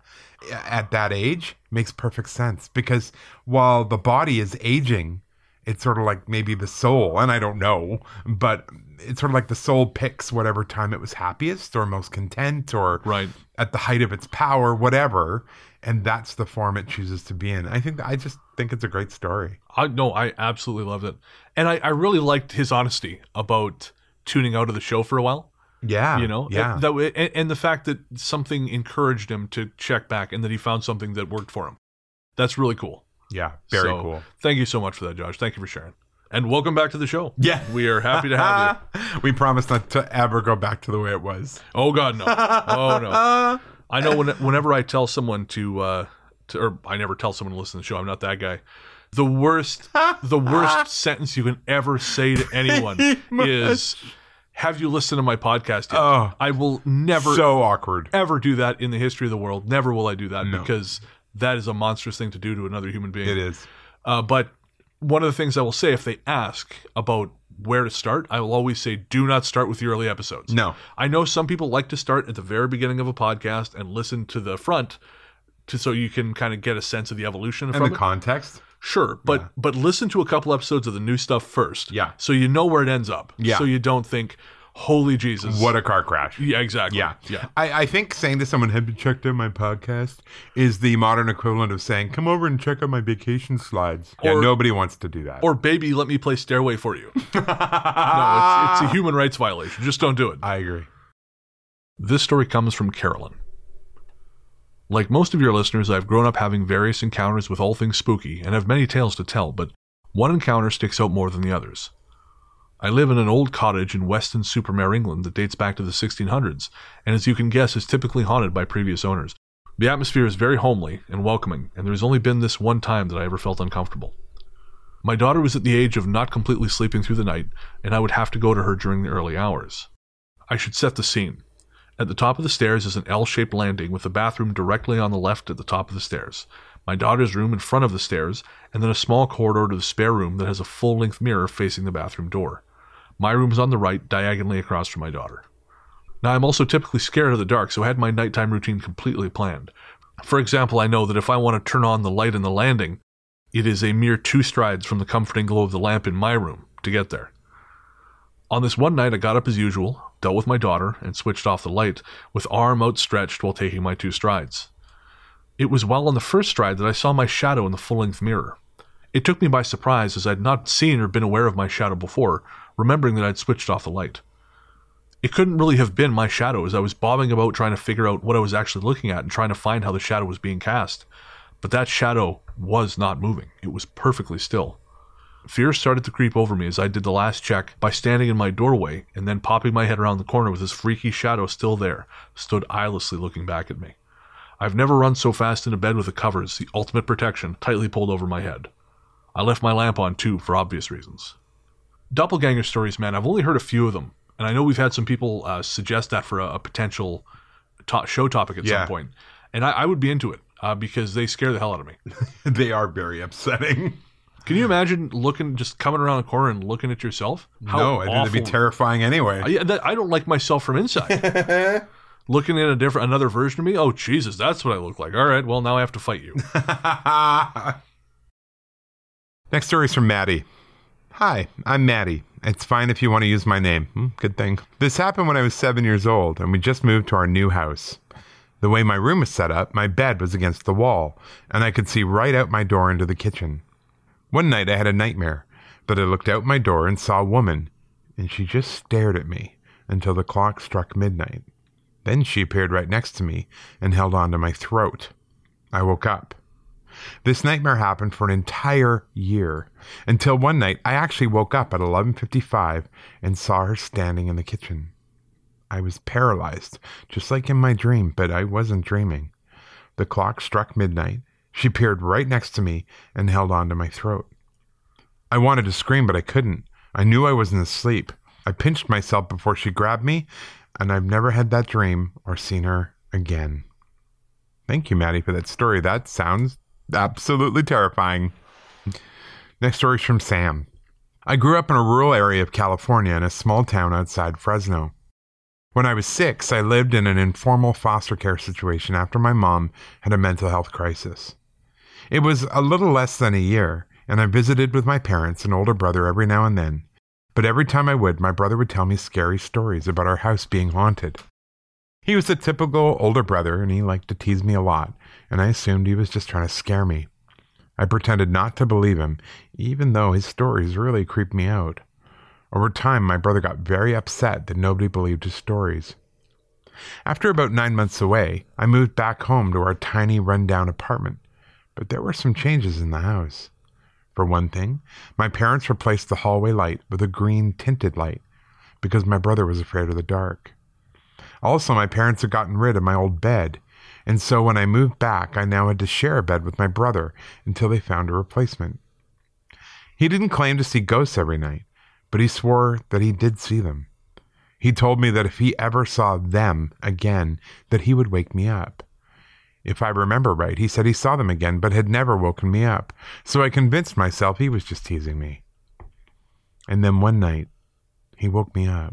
at that age, makes perfect sense. Because while the body is aging, it's sort of like maybe the soul, and I don't know, but it's sort of like the soul picks whatever time it was happiest or most content or right at the height of its power, whatever. And that's the form it chooses to be in. I just think it's a great story. I absolutely loved it. And I really liked his honesty about tuning out of the show for a while. Yeah. Yeah. And the fact that something encouraged him to check back and that he found something that worked for him. That's really cool. Yeah. Very cool. Thank you so much for that, Josh. Thank you for sharing. And welcome back to the show. Yeah. We are happy to have you. We promise not to ever go back to the way it was. Oh, God, no. Oh, no. I know whenever I tell someone or I never tell someone to listen to the show. I'm not that guy. The worst sentence you can ever say to anyone is, have you listened to my podcast yet? Oh, I will never, so awkward, ever do that in the history of the world. Never will I do that because that is a monstrous thing to do to another human being. It is. But one of the things I will say, if they ask about where to start, I will always say, do not start with the early episodes. No. I know some people like to start at the very beginning of a podcast and listen to the front so you can kind of get a sense of the evolution and the context. Sure, but listen to a couple episodes of the new stuff first. Yeah. So you know where it ends up. Yeah. So you don't think, holy Jesus. What a car crash. Yeah, exactly. Yeah. Yeah. I think saying to someone, have you checked out my podcast, is the modern equivalent of saying, come over and check out my vacation slides. Or nobody wants to do that. Or, baby, let me play Stairway for you. No, it's a human rights violation. Just don't do it. I agree. This story comes from Carolyn. Like most of your listeners, I've grown up having various encounters with all things spooky and have many tales to tell, but one encounter sticks out more than the others. I live in an old cottage in Weston-super-Mare, England that dates back to the 1600s, and as you can guess is typically haunted by previous owners. The atmosphere is very homely and welcoming, and there's only been this one time that I ever felt uncomfortable. My daughter was at the age of not completely sleeping through the night, and I would have to go to her during the early hours. I should set the scene. At the top of the stairs is an L-shaped landing with the bathroom directly on the left at the top of the stairs, my daughter's room in front of the stairs, and then a small corridor to the spare room that has a full-length mirror facing the bathroom door. My room is on the right, diagonally across from my daughter. Now, I'm also typically scared of the dark, so I had my nighttime routine completely planned. For example, I know that if I want to turn on the light in the landing, it is a mere 2 strides from the comforting glow of the lamp in my room to get there. On this one night, I got up as usual, dealt with my daughter, and switched off the light, with arm outstretched while taking my 2 strides. It was while on the first stride that I saw my shadow in the full-length mirror. It took me by surprise, as I'd not seen or been aware of my shadow before, remembering that I'd switched off the light. It couldn't really have been my shadow, as I was bobbing about trying to figure out what I was actually looking at and trying to find how the shadow was being cast. But that shadow was not moving. It was perfectly still. Fear started to creep over me as I did the last check by standing in my doorway and then popping my head around the corner with this freaky shadow still there, stood eyelessly looking back at me. I've never run so fast into bed with the covers, the ultimate protection, tightly pulled over my head. I left my lamp on too, for obvious reasons. Doppelganger stories, man, I've only heard a few of them. And I know we've had some people suggest that for a potential show topic at some point. And I would be into it because they scare the hell out of me. They are very upsetting. Can you imagine just coming around a corner and looking at yourself? No, it'd be terrifying anyway. I don't like myself from inside. Looking at another version of me? Oh, Jesus, that's what I look like. All right, well, now I have to fight you. Next story is from Maddie. Hi, I'm Maddie. It's fine if you want to use my name. Good thing. This happened when I was 7 years old, and we just moved to our new house. The way my room was set up, my bed was against the wall, and I could see right out my door into the kitchen. One night I had a nightmare that I looked out my door and saw a woman, and she just stared at me until the clock struck midnight. Then she appeared right next to me and held on to my throat. I woke up. This nightmare happened for an entire year, until one night I actually woke up at 11:55 and saw her standing in the kitchen. I was paralyzed, just like in my dream, but I wasn't dreaming. The clock struck midnight. She peered right next to me and held on to my throat. I wanted to scream, but I couldn't. I knew I wasn't asleep. I pinched myself before she grabbed me, and I've never had that dream or seen her again. Thank you, Maddie, for that story. That sounds absolutely terrifying. Next story is from Sam. I grew up in a rural area of California in a small town outside Fresno. When I was 6, I lived in an informal foster care situation after my mom had a mental health crisis. It was a little less than a year, and I visited with my parents and older brother every now and then. But every time I would, my brother would tell me scary stories about our house being haunted. He was a typical older brother, and he liked to tease me a lot, and I assumed he was just trying to scare me. I pretended not to believe him, even though his stories really creeped me out. Over time, my brother got very upset that nobody believed his stories. After about 9 months away, I moved back home to our tiny rundown apartment, but there were some changes in the house. For one thing, my parents replaced the hallway light with a green tinted light because my brother was afraid of the dark. Also, my parents had gotten rid of my old bed, and so when I moved back, I now had to share a bed with my brother until they found a replacement. He didn't claim to see ghosts every night, but he swore that he did see them. He told me that if he ever saw them again, that he would wake me up. If I remember right, he said he saw them again, but had never woken me up, so I convinced myself he was just teasing me. And then one night, he woke me up.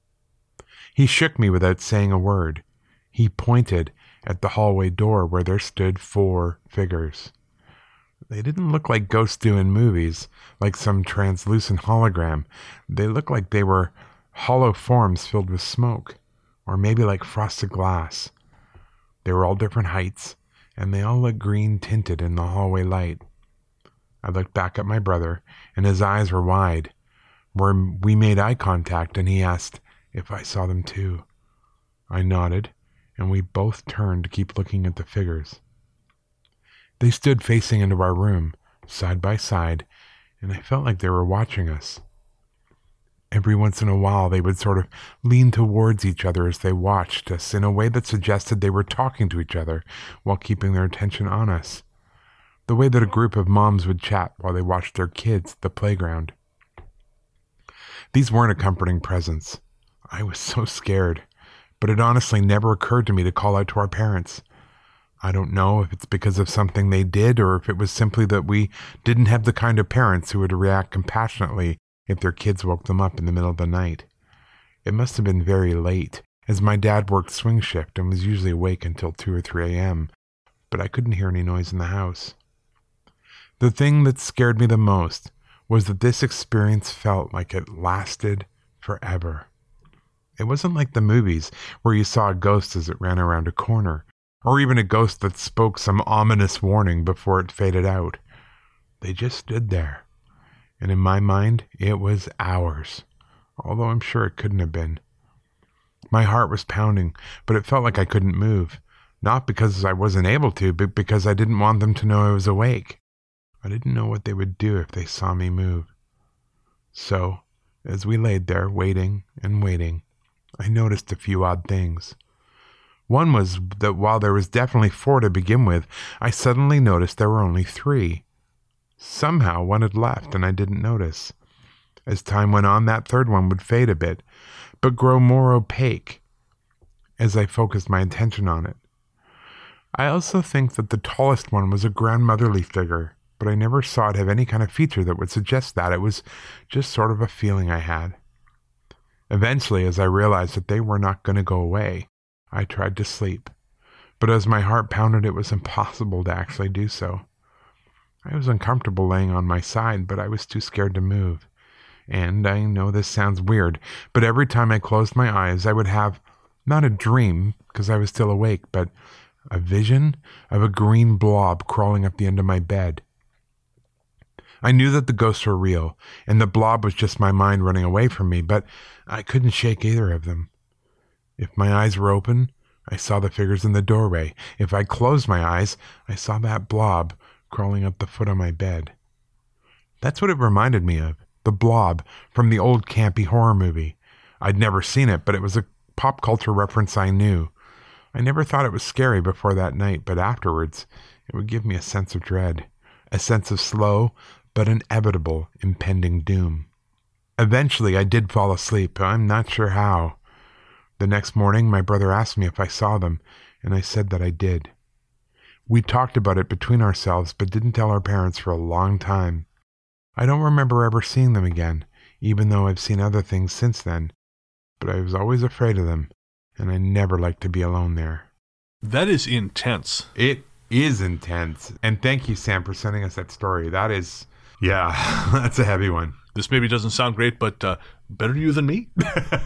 He shook me without saying a word. He pointed at the hallway door where there stood 4 figures. They didn't look like ghosts do in movies, like some translucent hologram. They looked like they were hollow forms filled with smoke, or maybe like frosted glass. They were all different heights, and they all looked green tinted in the hallway light. I looked back at my brother, and his eyes were wide. We made eye contact, and he asked if I saw them too. I nodded, and we both turned to keep looking at the figures. They stood facing into our room, side by side, and I felt like they were watching us. Every once in a while, they would sort of lean towards each other as they watched us in a way that suggested they were talking to each other while keeping their attention on us. The way that a group of moms would chat while they watched their kids at the playground. These weren't a comforting presence. I was so scared, but it honestly never occurred to me to call out to our parents. I don't know if it's because of something they did or if it was simply that we didn't have the kind of parents who would react compassionately if their kids woke them up in the middle of the night. It must have been very late, as my dad worked swing shift and was usually awake until 2 or 3 a.m., but I couldn't hear any noise in the house. The thing that scared me the most was that this experience felt like it lasted forever. It wasn't like the movies where you saw a ghost as it ran around a corner, or even a ghost that spoke some ominous warning before it faded out. They just stood there. And in my mind, it was hours, although I'm sure it couldn't have been. My heart was pounding, but it felt like I couldn't move, not because I wasn't able to, but because I didn't want them to know I was awake. I didn't know what they would do if they saw me move. So, as we laid there, waiting and waiting, I noticed a few odd things. One was that while there was definitely 4 to begin with, I suddenly noticed there were only 3. Somehow one had left and I didn't notice. As time went on, that third one would fade a bit, but grow more opaque as I focused my attention on it. I also think that the tallest one was a grandmotherly figure, but I never saw it have any kind of feature that would suggest that. It was just sort of a feeling I had. Eventually, as I realized that they were not going to go away, I tried to sleep, but as my heart pounded, it was impossible to actually do so. I was uncomfortable laying on my side, but I was too scared to move. And I know this sounds weird, but every time I closed my eyes, I would have, not a dream, because I was still awake, but a vision of a green blob crawling up the end of my bed. I knew that the ghosts were real, and the blob was just my mind running away from me, but I couldn't shake either of them. If my eyes were open, I saw the figures in the doorway. If I closed my eyes, I saw that blob crawling up the foot of my bed. That's what it reminded me of, the blob from the old campy horror movie. I'd never seen it, but it was a pop culture reference I knew. I never thought it was scary before that night, but afterwards, it would give me a sense of dread, a sense of slow but inevitable impending doom. Eventually, I did fall asleep. I'm not sure how. The next morning, my brother asked me if I saw them, and I said that I did. We talked about it between ourselves, but didn't tell our parents for a long time. I don't remember ever seeing them again, even though I've seen other things since then, but I was always afraid of them, and I never liked to be alone there. That is intense. It is intense. And thank you, Sam, for sending us that story. That is, yeah, that's a heavy one. This maybe doesn't sound great, but better you than me?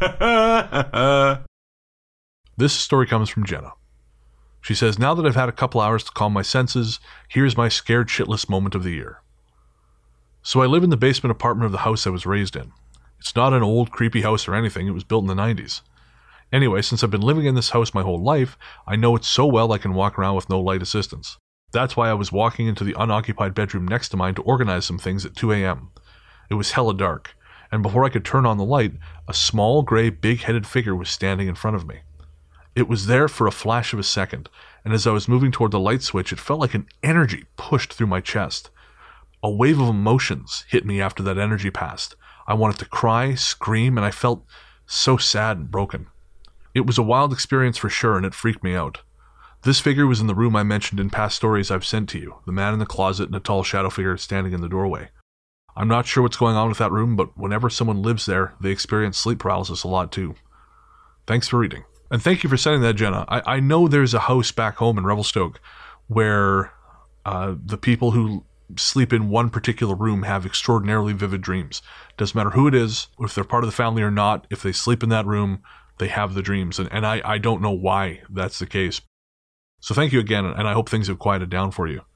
This story comes from Jenna. She says, now that I've had a couple hours to calm my senses, here's my scared shitless moment of the year. So I live in the basement apartment of the house I was raised in. It's not an old, creepy house or anything. It was built in the 90s. Anyway, since I've been living in this house my whole life, I know it so well I can walk around with no light assistance. That's why I was walking into the unoccupied bedroom next to mine to organize some things at 2 a.m. It was hella dark, and before I could turn on the light, a small, gray, big-headed figure was standing in front of me. It was there for a flash of a second, and as I was moving toward the light switch, it felt like an energy pushed through my chest. A wave of emotions hit me after that energy passed. I wanted to cry, scream, and I felt so sad and broken. It was a wild experience for sure, and it freaked me out. This figure was in the room I mentioned in past stories I've sent to you, the man in the closet and a tall shadow figure standing in the doorway. I'm not sure what's going on with that room, but whenever someone lives there, they experience sleep paralysis a lot too. Thanks for reading. And thank you for sending that, Jenna. I know there's a house back home in Revelstoke where the people who sleep in one particular room have extraordinarily vivid dreams. Doesn't matter who it is, if they're part of the family or not, if they sleep in that room, they have the dreams. And I don't know why that's the case. So thank you again, and I hope things have quieted down for you.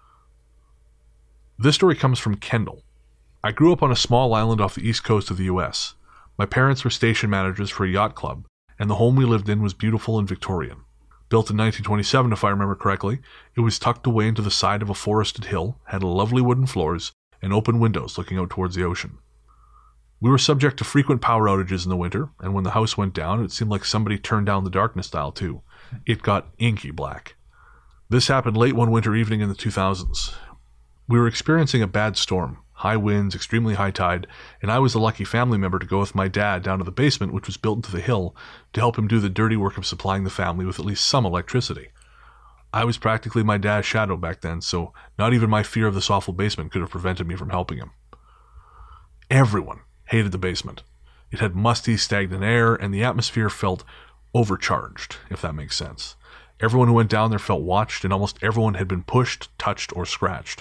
This story comes from Kendall. I grew up on a small island off the east coast of the U.S. My parents were station managers for a yacht club, and the home we lived in was beautiful and Victorian. Built in 1927, if I remember correctly, it was tucked away into the side of a forested hill, had lovely wooden floors, and open windows looking out towards the ocean. We were subject to frequent power outages in the winter, and when the house went down, it seemed like somebody turned down the darkness dial too. It got inky black. This happened late one winter evening in the 2000s. We were experiencing a bad storm, high winds, extremely high tide, and I was a lucky family member to go with my dad down to the basement, which was built into the hill, to help him do the dirty work of supplying the family with at least some electricity. I was practically my dad's shadow back then, so not even my fear of this awful basement could have prevented me from helping him. Everyone hated the basement. It had musty, stagnant air, and the atmosphere felt overcharged, if that makes sense. Everyone who went down there felt watched, and almost everyone had been pushed, touched, or scratched.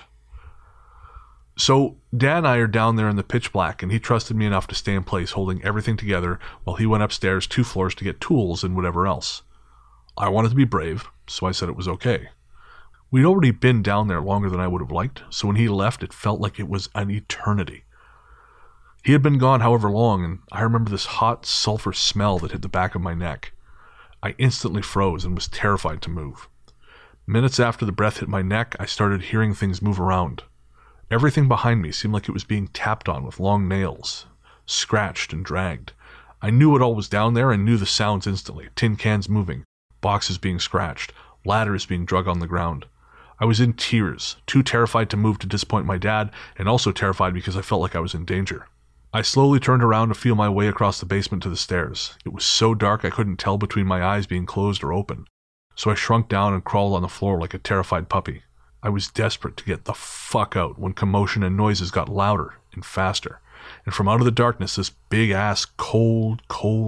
So, Dad and I are down there in the pitch black, and he trusted me enough to stay in place, holding everything together, while he went upstairs 2 floors to get tools and whatever else. I wanted to be brave, so I said it was okay. We'd already been down there longer than I would have liked, so when he left, it felt like it was an eternity. He had been gone however long, and I remember this hot sulfur smell that hit the back of my neck. I instantly froze and was terrified to move. Minutes after the breath hit my neck, I started hearing things move around. Everything behind me seemed like it was being tapped on with long nails, scratched and dragged. I knew it all was down there and knew the sounds instantly. Tin cans moving, boxes being scratched, ladders being dragged on the ground. I was in tears, too terrified to move to disappoint my dad, and also terrified because I felt like I was in danger. I slowly turned around to feel my way across the basement to the stairs. It was so dark I couldn't tell between my eyes being closed or open, so I shrunk down and crawled on the floor like a terrified puppy. I was desperate to get the fuck out when commotion and noises got louder and faster, and from out of the darkness this big-ass cold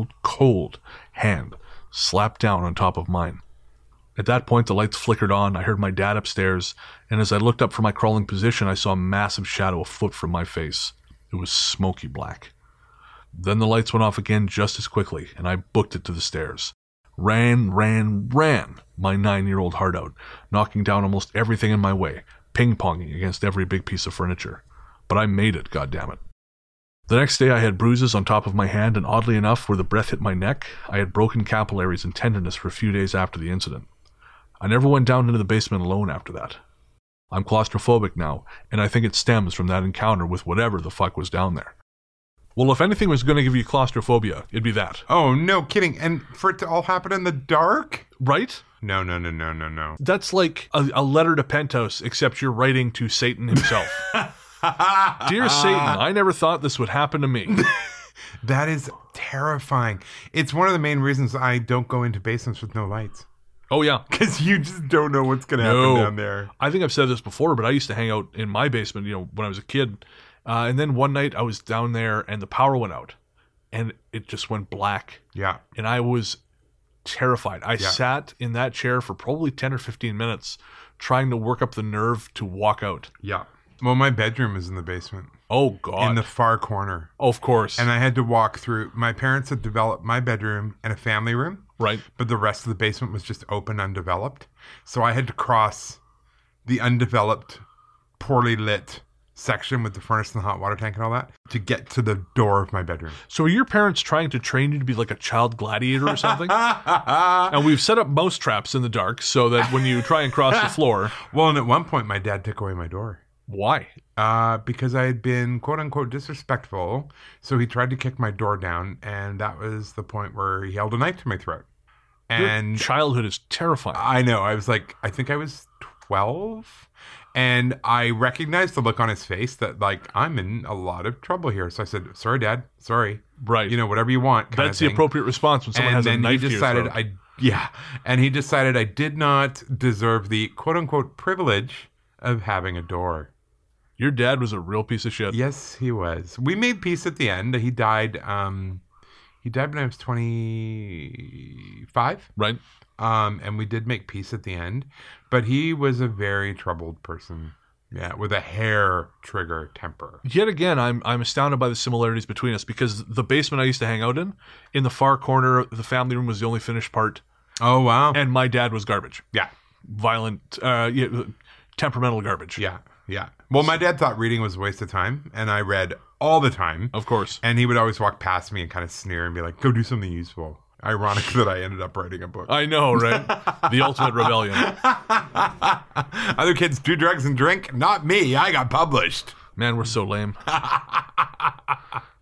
hand slapped down on top of mine. At that point the lights flickered on, I heard my dad upstairs, and as I looked up from my crawling position I saw a massive shadow a foot from my face. It was smoky black. Then the lights went off again just as quickly, and I booked it to the stairs. Ran my 9-year-old heart out, knocking down almost everything in my way, ping-ponging against every big piece of furniture. But I made it, goddammit. The next day I had bruises on top of my hand, and oddly enough, where the breath hit my neck, I had broken capillaries and tenderness for a few days after the incident. I never went down into the basement alone after that. I'm claustrophobic now, and I think it stems from that encounter with whatever the fuck was down there. Well, if anything was going to give you claustrophobia, it'd be that. Oh, no kidding. And for it to all happen in the dark? Right? No. That's like a letter to Pentos, except you're writing to Satan himself. Dear Satan, I never thought this would happen to me. That is terrifying. It's one of the main reasons I don't go into basements with no lights. Oh, yeah. Because you just don't know what's going to happen down there. I think I've said this before, but I used to hang out in my basement, when I was a kid. And then one night I was down there and the power went out. And it just went black. Yeah. And I was terrified. I sat in that chair for probably 10 or 15 minutes trying to work up the nerve to walk out. Yeah. Well, my bedroom is in the basement. Oh, God. In the far corner. Oh, of course. And I had to walk through. My parents had developed my bedroom and a family room. Right. But the rest of the basement was just open, undeveloped. So I had to cross the undeveloped, poorly lit section with the furnace and the hot water tank and all that to get to the door of my bedroom. So are your parents trying to train you to be like a child gladiator or something? And we've set up mouse traps in the dark so that when you try and cross the floor... Well, and at one point my dad took away my door. Why? Because I had been quote-unquote disrespectful, so he tried to kick my door down, and that was the point where he held a knife to my throat. And your childhood is terrifying. I know. I was like, I think I was 12, and I recognized the look on his face that, like, I'm in a lot of trouble here. So I said, sorry, Dad. Sorry. Right. Whatever you want. That's the appropriate response when someone has a knife to your throat. And he decided I did not deserve the quote-unquote privilege of having a door. Your dad was a real piece of shit. Yes, he was. We made peace at the end. He died when I was 25. Right. And we did make peace at the end. But he was a very troubled person. Yeah, with a hair trigger temper. Yet again, I'm astounded by the similarities between us because the basement I used to hang out in the far corner, the family room was the only finished part. Oh, wow. And my dad was garbage. Yeah. Violent, temperamental garbage. Yeah. Yeah. Well, my dad thought reading was a waste of time, and I read all the time. Of course. And he would always walk past me and kind of sneer and be like, go do something useful. Ironic that I ended up writing a book. I know, right? The ultimate rebellion. Other kids do drugs and drink. Not me. I got published. Man, we're so lame.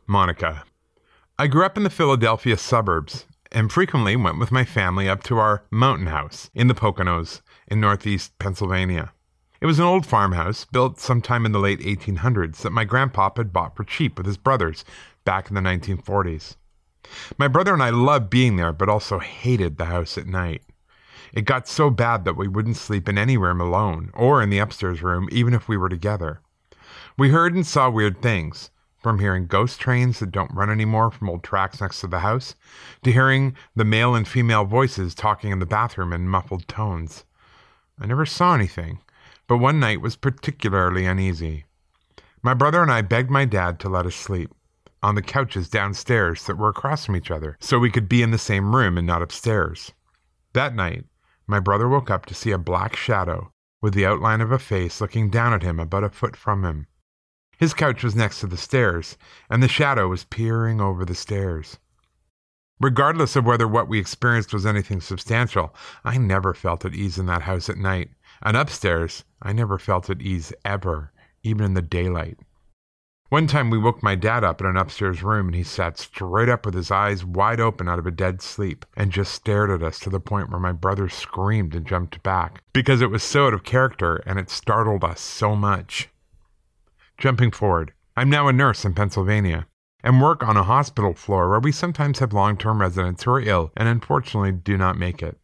Monica. I grew up in the Philadelphia suburbs and frequently went with my family up to our mountain house in the Poconos in northeast Pennsylvania. It was an old farmhouse built sometime in the late 1800s that my grandpop had bought for cheap with his brothers back in the 1940s. My brother and I loved being there, but also hated the house at night. It got so bad that we wouldn't sleep in any room alone or in the upstairs room, even if we were together. We heard and saw weird things, from hearing ghost trains that don't run anymore from old tracks next to the house, to hearing the male and female voices talking in the bathroom in muffled tones. I never saw anything, but one night was particularly uneasy. My brother and I begged my dad to let us sleep on the couches downstairs that were across from each other, so we could be in the same room and not upstairs. That night, my brother woke up to see a black shadow with the outline of a face looking down at him about a foot from him. His couch was next to the stairs, and the shadow was peering over the stairs. Regardless of whether what we experienced was anything substantial, I never felt at ease in that house at night, and upstairs, I never felt at ease ever, even in the daylight. One time we woke my dad up in an upstairs room, and he sat straight up with his eyes wide open out of a dead sleep and just stared at us to the point where my brother screamed and jumped back because it was so out of character and it startled us so much. Jumping forward, I'm now a nurse in Pennsylvania and work on a hospital floor where we sometimes have long-term residents who are ill and unfortunately do not make it.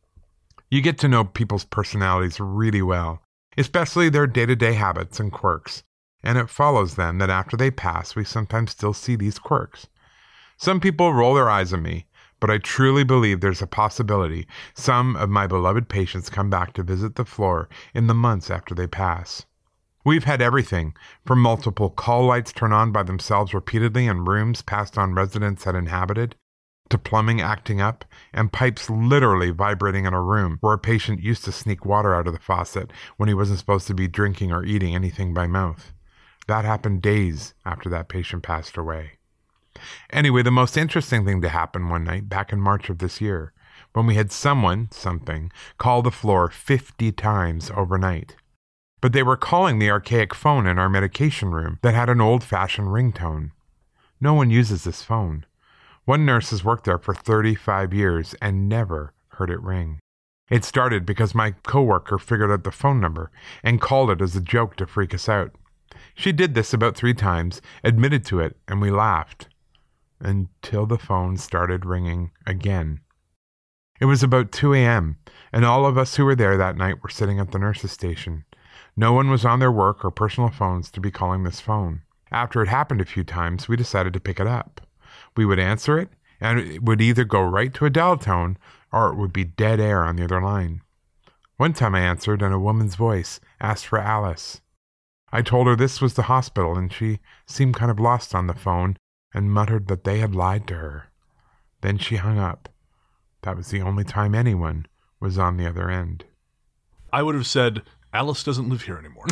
You get to know people's personalities really well, especially their day-to-day habits and quirks, and it follows then that after they pass, we sometimes still see these quirks. Some people roll their eyes at me, but I truly believe there's a possibility some of my beloved patients come back to visit the floor in the months after they pass. We've had everything from multiple call lights turn on by themselves repeatedly in rooms passed on residents had inhabited, to plumbing acting up, and pipes literally vibrating in a room where a patient used to sneak water out of the faucet when he wasn't supposed to be drinking or eating anything by mouth. That happened days after that patient passed away. Anyway, the most interesting thing to happen one night back in March of this year, when we had something, call the floor 50 times overnight. But they were calling the archaic phone in our medication room that had an old-fashioned ringtone. No one uses this phone. One nurse has worked there for 35 years and never heard it ring. It started because my coworker figured out the phone number and called it as a joke to freak us out. She did this about 3 times, admitted to it, and we laughed. Until the phone started ringing again. It was about 2 a.m., and all of us who were there that night were sitting at the nurse's station. No one was on their work or personal phones to be calling this phone. After it happened a few times, we decided to pick it up. We would answer it, and it would either go right to a dial tone, or it would be dead air on the other line. One time I answered, and a woman's voice asked for Alice. I told her this was the hospital, and she seemed kind of lost on the phone and muttered that they had lied to her. Then she hung up. That was the only time anyone was on the other end. I would have said, Alice doesn't live here anymore.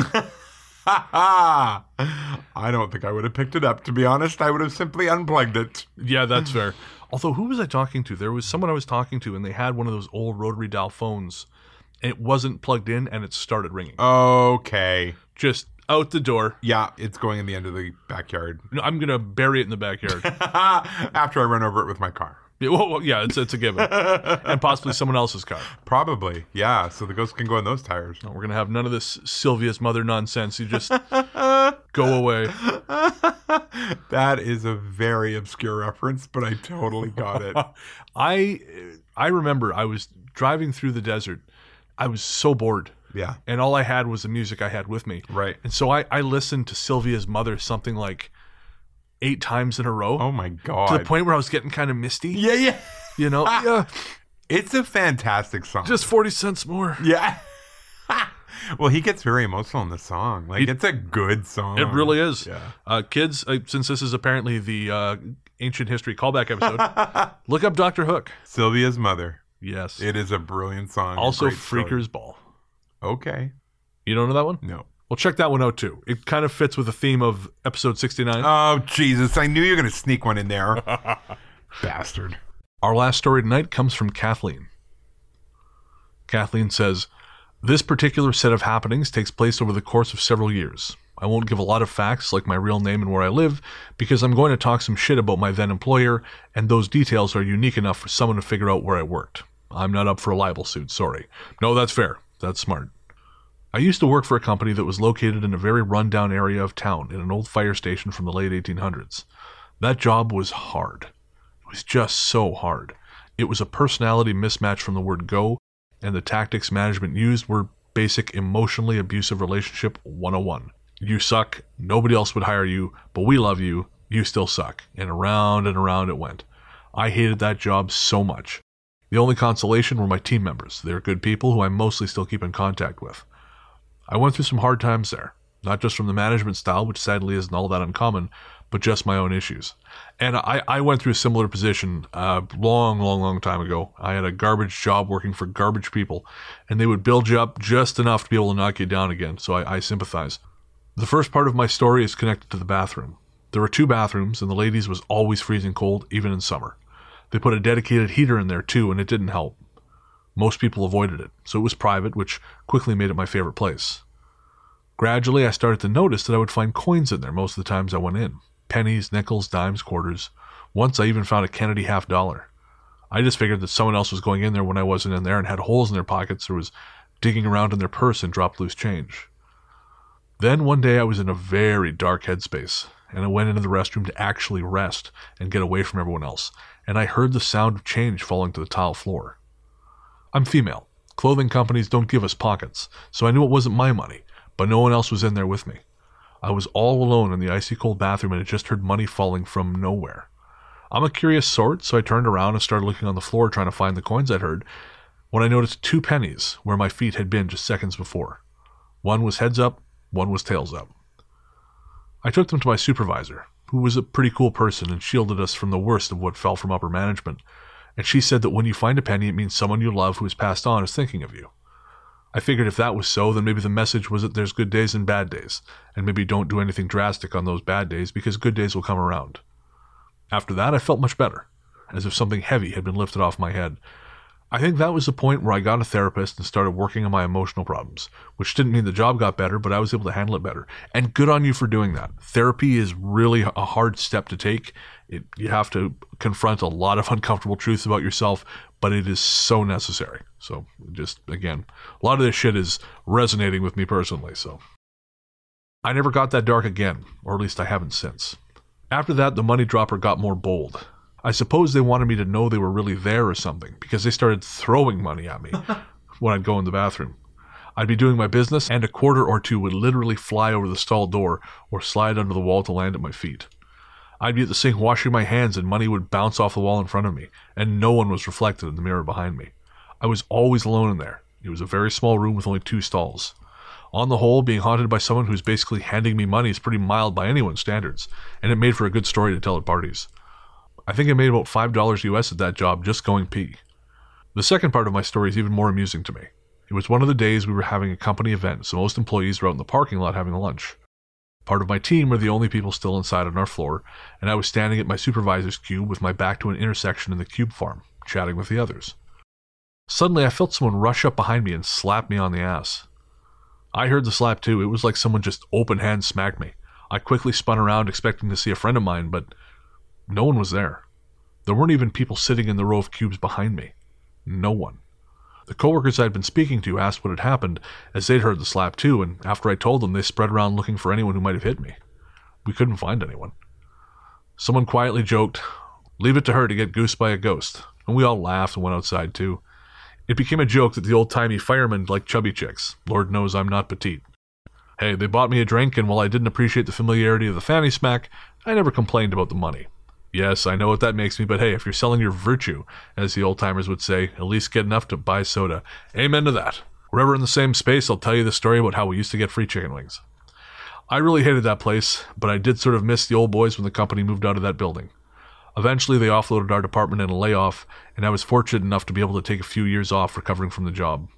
I don't think I would have picked it up, to be honest. I would have simply unplugged it. Yeah, that's fair. Although, who was I talking to? There was someone I was talking to, and they had one of those old rotary dial phones, and it wasn't plugged in, and it started ringing. Okay. Just out the door. Yeah, it's going in the end of the backyard. No, I'm going to bury it in the backyard. After I run over it with my car. Yeah, well, yeah, it's a given. And possibly someone else's car. Probably, yeah. So the ghost can go in those tires. No, we're going to have none of this Sylvia's mother nonsense. You just go away. That is a very obscure reference, but I totally got it. I remember I was driving through the desert. I was so bored. Yeah. And all I had was the music I had with me. Right. And so I listened to Sylvia's mother something like 8 times in a row. Oh my God. To the point where I was getting kind of misty. Yeah. You know? Yeah. It's a fantastic song. Just 40 cents more. Yeah. Well, he gets very emotional in the song. Like, it's a good song. It really is. Yeah. Kids, since this is apparently the ancient history callback episode, look up Dr. Hook. Sylvia's Mother. Yes. It is a brilliant song. Also, Freaker's Ball. Okay. You don't know that one? No. Well, check that one out, too. It kind of fits with the theme of episode 69. Oh, Jesus. I knew you were going to sneak one in there. Bastard. Our last story tonight comes from Kathleen. Kathleen says, this particular set of happenings takes place over the course of several years. I won't give a lot of facts like my real name and where I live because I'm going to talk some shit about my then employer, and those details are unique enough for someone to figure out where I worked. I'm not up for a libel suit, sorry. No, that's fair. That's smart. I used to work for a company that was located in a very rundown area of town in an old fire station from the late 1800s. That job was hard. It was just so hard. It was a personality mismatch from the word go, and the tactics management used were basic emotionally abusive relationship 101. You suck, nobody else would hire you, but we love you, you still suck. And around it went. I hated that job so much. The only consolation were my team members. They're good people who I mostly still keep in contact with. I went through some hard times there, not just from the management style, which sadly isn't all that uncommon, but just my own issues. And I went through a similar position long time ago. I had a garbage job working for garbage people, and they would build you up just enough to be able to knock you down again, so I sympathize. The first part of my story is connected to the bathroom. There were 2 bathrooms, and the ladies' was always freezing cold, even in summer. They put a dedicated heater in there too, and it didn't help. Most people avoided it, so it was private, which quickly made it my favorite place. Gradually, I started to notice that I would find coins in there most of the times I went in. Pennies, nickels, dimes, quarters. Once I even found a Kennedy $50. I just figured that someone else was going in there when I wasn't in there and had holes in their pockets or was digging around in their purse and dropped loose change. Then one day I was in a very dark headspace, and I went into the restroom to actually rest and get away from everyone else, and I heard the sound of change falling to the tile floor. I'm female. Clothing companies don't give us pockets, so I knew it wasn't my money, but no one else was in there with me. I was all alone in the icy cold bathroom and had just heard money falling from nowhere. I'm a curious sort, so I turned around and started looking on the floor trying to find the coins I'd heard, when I noticed 2 pennies where my feet had been just seconds before. One was heads up, one was tails up. I took them to my supervisor, who was a pretty cool person and shielded us from the worst of what fell from upper management, and she said that when you find a penny, it means someone you love who has passed on is thinking of you. I figured if that was so, then maybe the message was that there's good days and bad days, and maybe don't do anything drastic on those bad days because good days will come around. After that, I felt much better, as if something heavy had been lifted off my head. I think that was the point where I got a therapist and started working on my emotional problems, which didn't mean the job got better, but I was able to handle it better. And good on you for doing that. Therapy is really a hard step to take. You have to confront a lot of uncomfortable truths about yourself, but it is so necessary. So just, again, a lot of this shit is resonating with me personally. So I never got that dark again, or at least I haven't since. After that, the money dropper got more bold. I suppose they wanted me to know they were really there or something, because they started throwing money at me when I'd go in the bathroom. I'd be doing my business, and a quarter or 2 would literally fly over the stall door or slide under the wall to land at my feet. I'd be at the sink washing my hands, and money would bounce off the wall in front of me, and no one was reflected in the mirror behind me. I was always alone in there. It was a very small room with only 2 stalls. On the whole, being haunted by someone who's basically handing me money is pretty mild by anyone's standards, and it made for a good story to tell at parties. I think I made about $5 US at that job just going pee. The second part of my story is even more amusing to me. It was one of the days we were having a company event, so most employees were out in the parking lot having lunch. Part of my team were the only people still inside on our floor, and I was standing at my supervisor's cube with my back to an intersection in the cube farm, chatting with the others. Suddenly I felt someone rush up behind me and slap me on the ass. I heard the slap too. It was like someone just open hand smacked me. I quickly spun around expecting to see a friend of mine, but no one was there. There weren't even people sitting in the row of cubes behind me. No one. The coworkers I'd been speaking to asked what had happened, as they'd heard the slap too, and after I told them, they spread around looking for anyone who might have hit me. We couldn't find anyone. Someone quietly joked, "Leave it to her to get goosed by a ghost," and we all laughed and went outside too. It became a joke that the old-timey firemen liked chubby chicks. Lord knows I'm not petite. Hey, they bought me a drink, and while I didn't appreciate the familiarity of the fanny smack, I never complained about the money. Yes, I know what that makes me, but hey, if you're selling your virtue, as the old-timers would say, at least get enough to buy soda. Amen to that. Wherever in the same space, I'll tell you the story about how we used to get free chicken wings. I really hated that place, but I did sort of miss the old boys when the company moved out of that building. Eventually, they offloaded our department in a layoff, and I was fortunate enough to be able to take a few years off recovering from the job.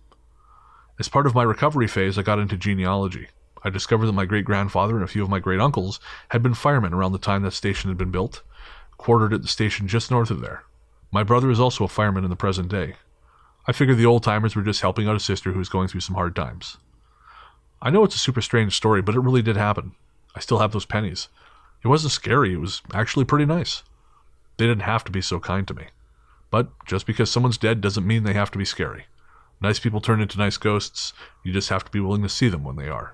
As part of my recovery phase, I got into genealogy. I discovered that my great-grandfather and a few of my great-uncles had been firemen around the time that station had been built, quartered at the station just north of there. My brother is also a fireman in the present day. I figured the old-timers were just helping out a sister who was going through some hard times. I know it's a super strange story, but it really did happen. I still have those pennies. It wasn't scary. It was actually pretty nice. They didn't have to be so kind to me. But just because someone's dead doesn't mean they have to be scary. Nice people turn into nice ghosts. You just have to be willing to see them when they are.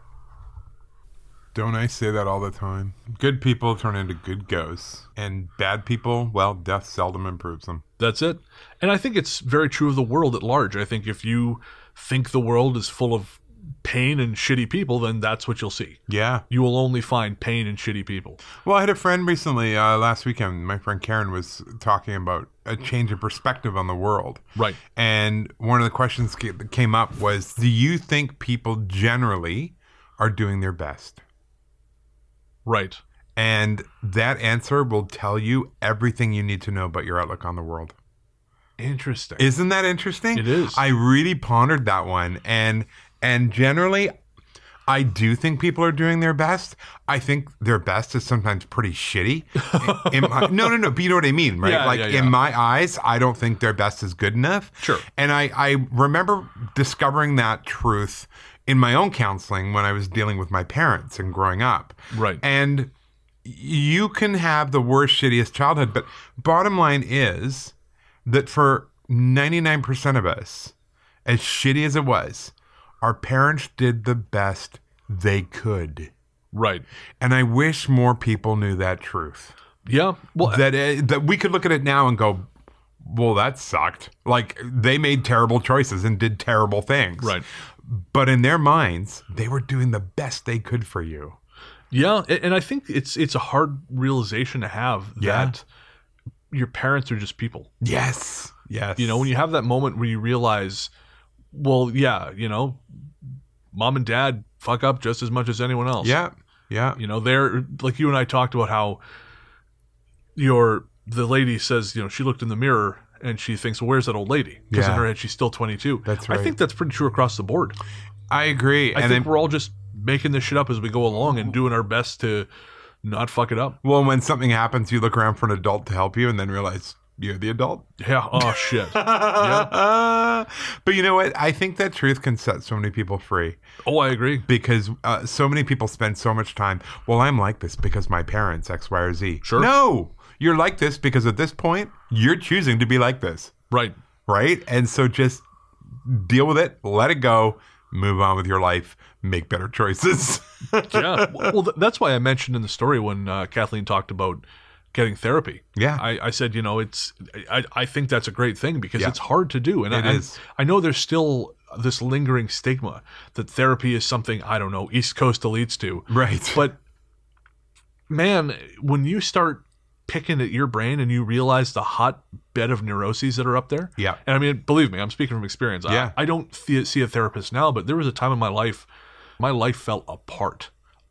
Don't I say that all the time? Good people turn into good ghosts. And bad people, well, death seldom improves them. That's it. And I think it's very true of the world at large. I think if you think the world is full of pain and shitty people, then that's what you'll see. Yeah. You will only find pain and shitty people. Well, I had a friend recently, last weekend, my friend Karen was talking about a change of perspective on the world. Right. And one of the questions that came up was, do you think people generally are doing their best? Right. And that answer will tell you everything you need to know about your outlook on the world. Interesting. Isn't that interesting? It is. I really pondered that one. And generally, I do think people are doing their best. I think their best is sometimes pretty shitty. No, but you know what I mean, right? Yeah, In my eyes, I don't think their best is good enough. Sure. And I remember discovering that truth in my own counseling when I was dealing with my parents and growing up. Right. And you can have the worst, shittiest childhood, but bottom line is that for 99% of us, as shitty as it was, our parents did the best they could. Right. And I wish more people knew that truth. Yeah. Well, That we could look at it now and go, well, that sucked. Like, they made terrible choices and did terrible things. Right. But in their minds, they were doing the best they could for you. Yeah, and I think it's a hard realization to have that your parents are just people. Yes. Yes. You know, when you have that moment where you realize, well, yeah, you know, mom and dad fuck up just as much as anyone else. Yeah. Yeah. You know, they're like, you and I talked about how the lady says, you know, she looked in the mirror and she thinks, well, where's that old lady? Because in her head, she's still 22. That's right. I think that's pretty true across the board. I agree. I think we're all just making this shit up as we go along and doing our best to not fuck it up. Well, when something happens, you look around for an adult to help you and then realize you're the adult. Yeah. Oh, shit. Yeah. But you know what? I think that truth can set so many people free. Oh, I agree. Because so many people spend so much time, well, I'm like this because my parents, X, Y, or Z. Sure. No, you're like this because at this point, you're choosing to be like this. Right. Right? And so just deal with it, let it go, move on with your life, make better choices. Yeah. Well, that's why I mentioned in the story when Kathleen talked about getting therapy. Yeah. I said, you know, I think that's a great thing because Yeah. it's hard to do. And It is. I know there's still this lingering stigma that therapy is something, I don't know, East Coast elites do. Right. But man, when you start picking at your brain and you realize the hotbed of neuroses that are up there. Yeah. And I mean, believe me, I'm speaking from experience. Yeah. I don't see a therapist now, but there was a time in my life fell apart.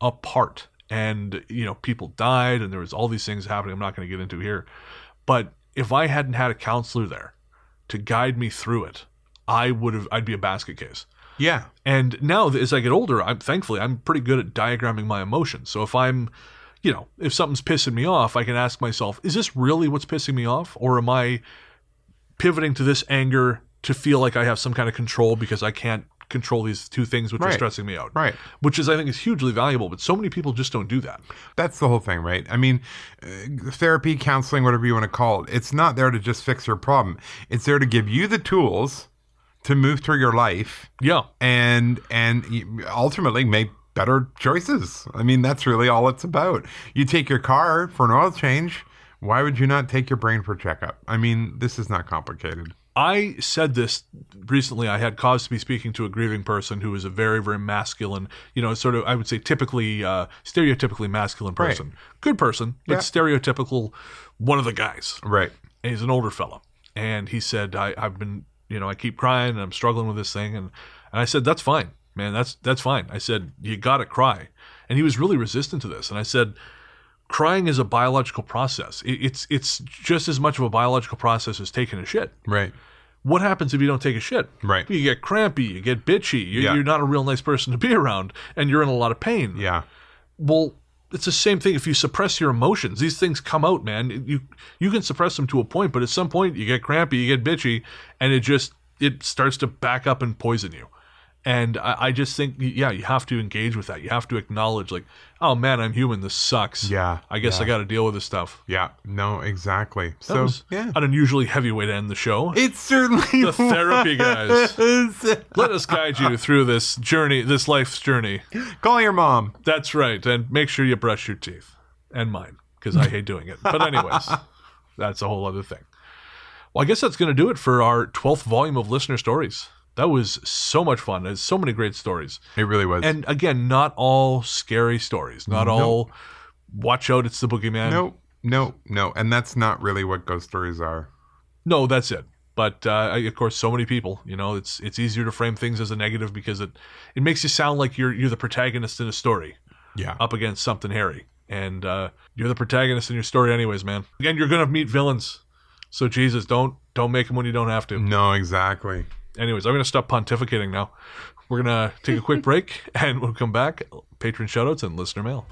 And, you know, people died and there was all these things happening I'm not going to get into here. But if I hadn't had a counselor there to guide me through it, I'd be a basket case. Yeah. And now as I get older, I'm pretty good at diagramming my emotions. So if if something's pissing me off, I can ask myself, is this really what's pissing me off? Or am I pivoting to this anger to feel like I have some kind of control because I can't control these two things which are Right. stressing me out? Right. Which I think is hugely valuable, but so many people just don't do that. That's the whole thing, right? I mean, therapy, counseling, whatever you want to call it, it's not there to just fix your problem. It's there to give you the tools to move through your life Yeah. and ultimately make better choices. I mean, that's really all it's about. You take your car for an oil change. Why would you not take your brain for a checkup? I mean, this is not complicated. I said this recently. I had cause to be speaking to a grieving person who is a very, very masculine, sort of, I would say typically, stereotypically masculine person. Right. Good person, but Yeah. stereotypical one of the guys. Right. And he's an older fella. And he said, I've been, I keep crying and I'm struggling with this thing. And I said, that's fine, man. That's fine. I said, you got to cry. And he was really resistant to this. And I said, crying is a biological process. It's just as much of a biological process as taking a shit. Right. What happens if you don't take a shit? Right. You get crampy, you get bitchy, Yeah. you're not a real nice person to be around, and you're in a lot of pain. Yeah. Well, it's the same thing if you suppress your emotions. These things come out, man. You can suppress them to a point, but at some point you get crampy, you get bitchy, and it starts to back up and poison you. And I just think, yeah, you have to engage with that. You have to acknowledge, like, oh man, I'm human. This sucks. Yeah. I guess I got to deal with this stuff. Yeah. No, exactly. That was an unusually heavy way to end the show. It's certainly The therapy guys. Let us guide you through this journey, this life's journey. Call your mom. That's right. And make sure you brush your teeth. And mine, because I hate doing it. But anyways, that's a whole other thing. Well, I guess that's going to do it for our 12th volume of Listener Stories. That was so much fun. There's so many great stories. It really was. And again, not all scary stories. Not all, watch out, it's the boogeyman. No. And that's not really what ghost stories are. No, that's it. But, of course, so many people, it's easier to frame things as a negative because it makes you sound like you're the protagonist in a story. Yeah. Up against something hairy. And you're the protagonist in your story anyways, man. Again, you're going to meet villains. So, Jesus, don't make them when you don't have to. No, exactly. Anyways, I'm going to stop pontificating now. We're going to take a quick break, and we'll come back. Patron shoutouts and listener mail.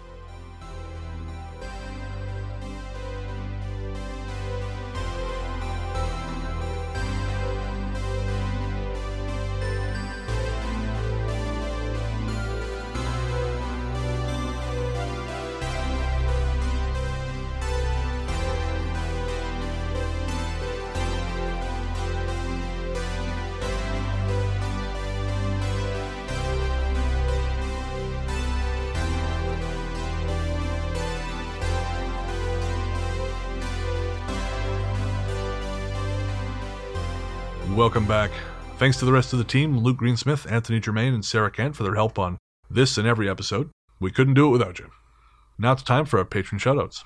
Welcome back. Thanks to the rest of the team, Luke Greensmith, Anthony Germain, and Sarah Kent for their help on this and every episode. We couldn't do it without you. Now it's time for our patron shoutouts.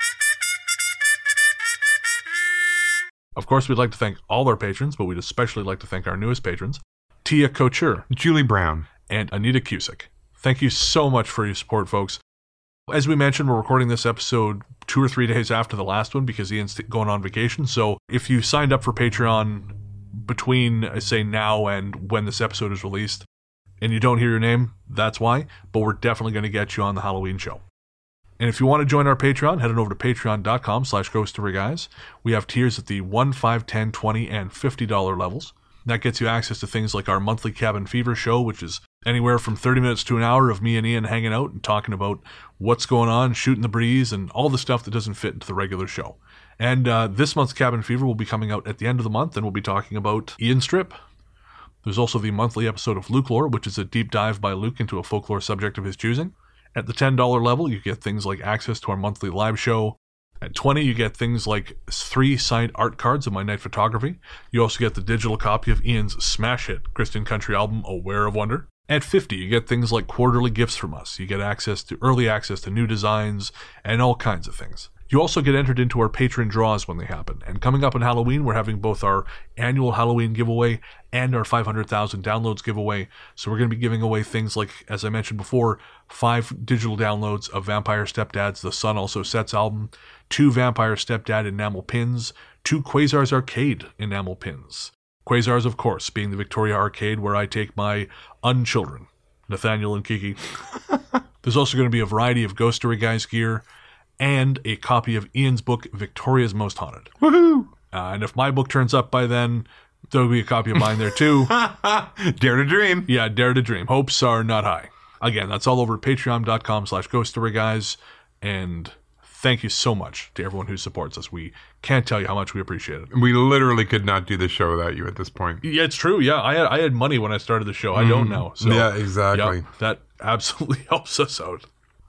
Of course, we'd like to thank all our patrons, but we'd especially like to thank our newest patrons, Tia Couture, Julie Brown, and Anita Cusick. Thank you so much for your support, folks. As we mentioned, we're recording this episode 2 or 3 days after the last one because Ian's going on vacation. So if you signed up for Patreon between, say, now and when this episode is released, and you don't hear your name, that's why, but we're definitely going to get you on the Halloween show. And if you want to join our Patreon, head on over to patreon.com/ghoststoryguys. We have tiers at the $1, $5, $10, $20, and $50 levels. That gets you access to things like our monthly Cabin Fever show, which is anywhere from 30 minutes to an hour of me and Ian hanging out and talking about what's going on, shooting the breeze, and all the stuff that doesn't fit into the regular show. And this month's Cabin Fever will be coming out at the end of the month, and we'll be talking about Ian Strip. There's also the monthly episode of Luke Lore, which is a deep dive by Luke into a folklore subject of his choosing. At the $10 level, you get things like access to our monthly live show. At $20, you get things like 3 signed art cards of my night photography. You also get the digital copy of Ian's smash hit Christian country album, Aware of Wonder. At $50, you get things like quarterly gifts from us. You get early access to new designs and all kinds of things. You also get entered into our patron draws when they happen. And coming up on Halloween, we're having both our annual Halloween giveaway and our 500,000 downloads giveaway. So we're going to be giving away things like, as I mentioned before, 5 digital downloads of Vampire Stepdad's The Sun Also Sets album, 2 Vampire Stepdad enamel pins, 2 Quasars Arcade enamel pins. Quasars, of course, being the Victoria Arcade where I take my unchildren, Nathaniel and Kiki. There's also going to be a variety of Ghost Story Guys gear, and a copy of Ian's book, Victoria's Most Haunted. Woohoo! And if my book turns up by then, there'll be a copy of mine there too. Dare to dream. Yeah, dare to dream. Hopes are not high. Again, that's all over at patreon.com/ghoststoryguys. And thank you so much to everyone who supports us. We can't tell you how much we appreciate it. We literally could not do the show without you at this point. Yeah, it's true. Yeah, I had money when I started the show. I don't now. So, yeah, exactly. Yeah, that absolutely helps us out.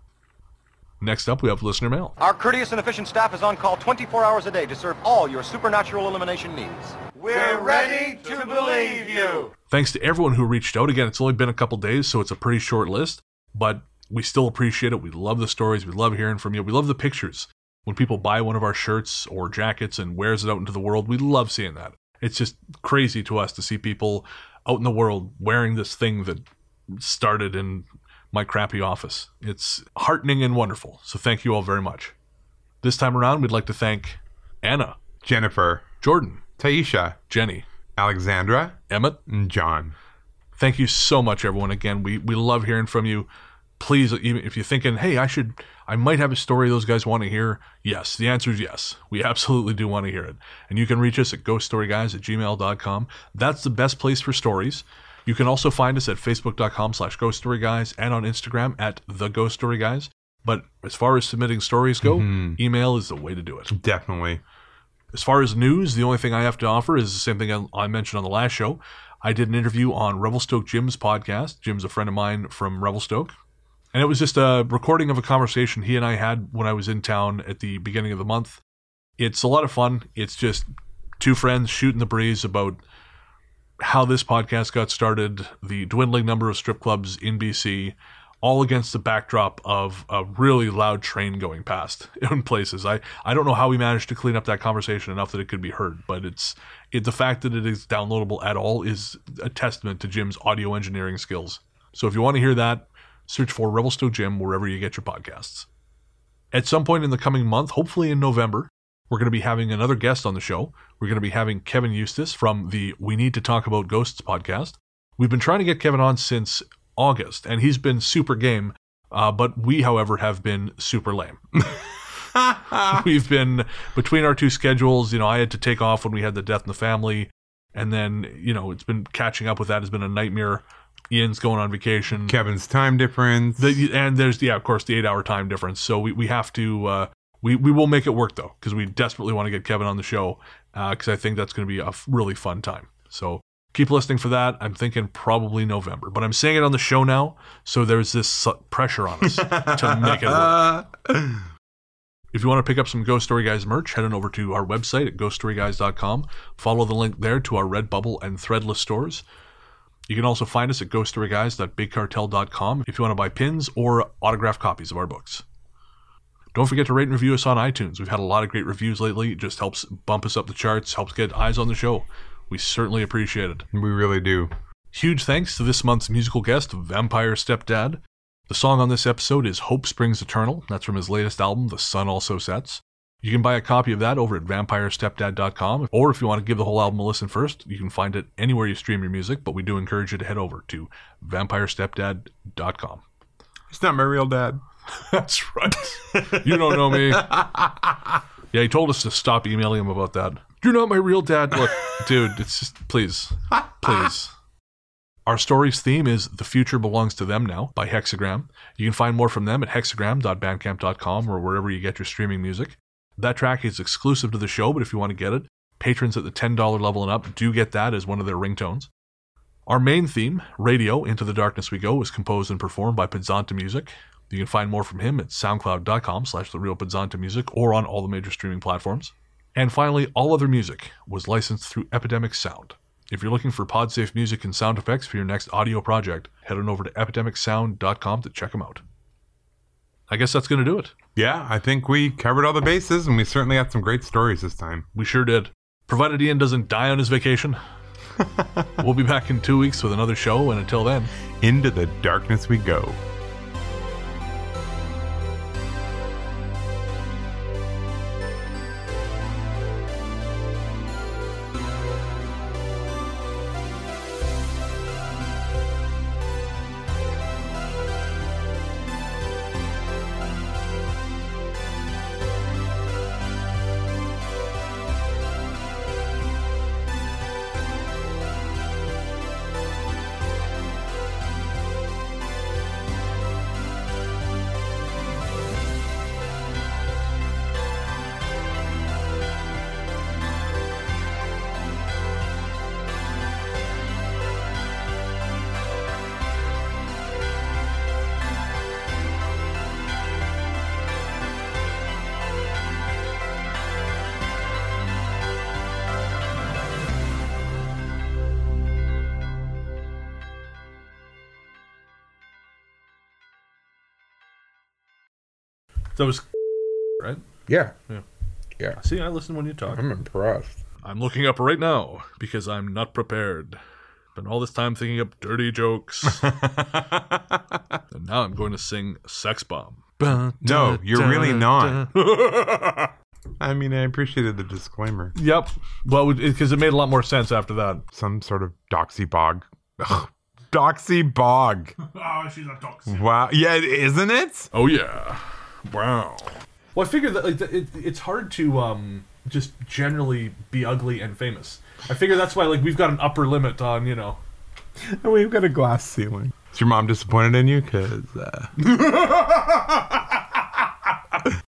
Next up, we have listener mail. Our courteous and efficient staff is on call 24 hours a day to serve all your supernatural elimination needs. We're ready to believe you. Thanks to everyone who reached out. Again, it's only been a couple days, so it's a pretty short list, but we still appreciate it. We love the stories. We love hearing from you. We love the pictures. When people buy one of our shirts or jackets and wears it out into the world, we love seeing that. It's just crazy to us to see people out in the world wearing this thing that started in my crappy office. It's heartening and wonderful, so thank you all very much. This time around, we'd like to thank Anna, Jennifer, Jordan, Taisha, Jenny, Alexandra, Emmett, and John. Thank you so much, everyone. Again, we love hearing from you. Please, even if you're thinking, hey, I might have a story those guys want to hear. Yes, the answer is yes. We absolutely do want to hear it. And you can reach us at ghoststoryguys@gmail.com. That's the best place for stories. You can also find us at facebook.com/ghoststoryguys and on Instagram at @theghoststoryguys. But as far as submitting stories go, email is the way to do it. Definitely. As far as news, the only thing I have to offer is the same thing I mentioned on the last show. I did an interview on Revelstoke Jim's podcast. Jim's a friend of mine from Revelstoke. And it was just a recording of a conversation he and I had when I was in town at the beginning of the month. It's a lot of fun. It's just two friends shooting the breeze about how this podcast got started, the dwindling number of strip clubs in BC, all against the backdrop of a really loud train going past in places. I don't know how we managed to clean up that conversation enough that it could be heard, but the fact that it is downloadable at all is a testament to Jim's audio engineering skills. So if you want to hear that, search for Revelstoke Jim wherever you get your podcasts. At some point in the coming month, hopefully in November, we're going to be having another guest on the show. We're going to be having Kevin Eustace from the We Need to Talk About Ghosts podcast. We've been trying to get Kevin on since August, and he's been super game, but we, however, have been super lame. We've been, between our two schedules, I had to take off when we had the death in the family, and then, it's been catching up with that has been a nightmare. Ian's going on vacation. Kevin's time difference. And there's, of course, the 8-hour time difference. So we have to, we will make it work, though, because we desperately want to get Kevin on the show, because I think that's going to be a really fun time. So keep listening for that. I'm thinking probably November, but I'm saying it on the show now, so there's this pressure on us to make it work. If you want to pick up some Ghost Story Guys merch, head on over to our website at ghoststoryguys.com. Follow the link there to our Redbubble and Threadless stores. You can also find us at ghoststoryguys.bigcartel.com if you want to buy pins or autographed copies of our books. Don't forget to rate and review us on iTunes. We've had a lot of great reviews lately. It just helps bump us up the charts, helps get eyes on the show. We certainly appreciate it. We really do. Huge thanks to this month's musical guest, Vampire Stepdad. The song on this episode is Hope Springs Eternal. That's from his latest album, The Sun Also Sets. You can buy a copy of that over at vampirestepdad.com, or if you want to give the whole album a listen first, you can find it anywhere you stream your music, but we do encourage you to head over to vampirestepdad.com. It's not my real dad. That's right. You don't know me. Yeah, he told us to stop emailing him about that. You're not my real dad. Look, dude, it's just, please. Our story's theme is The Future Belongs to Them Now by Hexagram. You can find more from them at hexagram.bandcamp.com or wherever you get your streaming music. That track is exclusive to the show, but if you want to get it, patrons at the $10 level and up do get that as one of their ringtones. Our main theme, Radio, Into the Darkness We Go, was composed and performed by Pizzanta Music. You can find more from him at soundcloud.com/therealpizzantamusic or on all the major streaming platforms. And finally, all other music was licensed through Epidemic Sound. If you're looking for pod-safe music and sound effects for your next audio project, head on over to epidemicsound.com to check them out. I guess that's going to do it. Yeah, I think we covered all the bases, and we certainly had some great stories this time. We sure did. Provided Ian doesn't die on his vacation. We'll be back in 2 weeks with another show, and until then, Into the darkness we go. That was right? Yeah. Yeah. See, I listen when you talk. I'm impressed. I'm looking up right now because I'm not prepared. Been all this time thinking up dirty jokes. And now I'm going to sing Sex Bomb. No, you're really not. I mean, I appreciated the disclaimer. Yep. Well, because it made a lot more sense after that. Some sort of doxy bog. Doxy bog. Oh, she's a doxy. Wow. Yeah, isn't it? Oh, yeah. Wow. Well, I figured that it's hard to just generally be ugly and famous. I figure that's why we've got an upper limit on, And we've got a glass ceiling. Is your mom disappointed in you? Because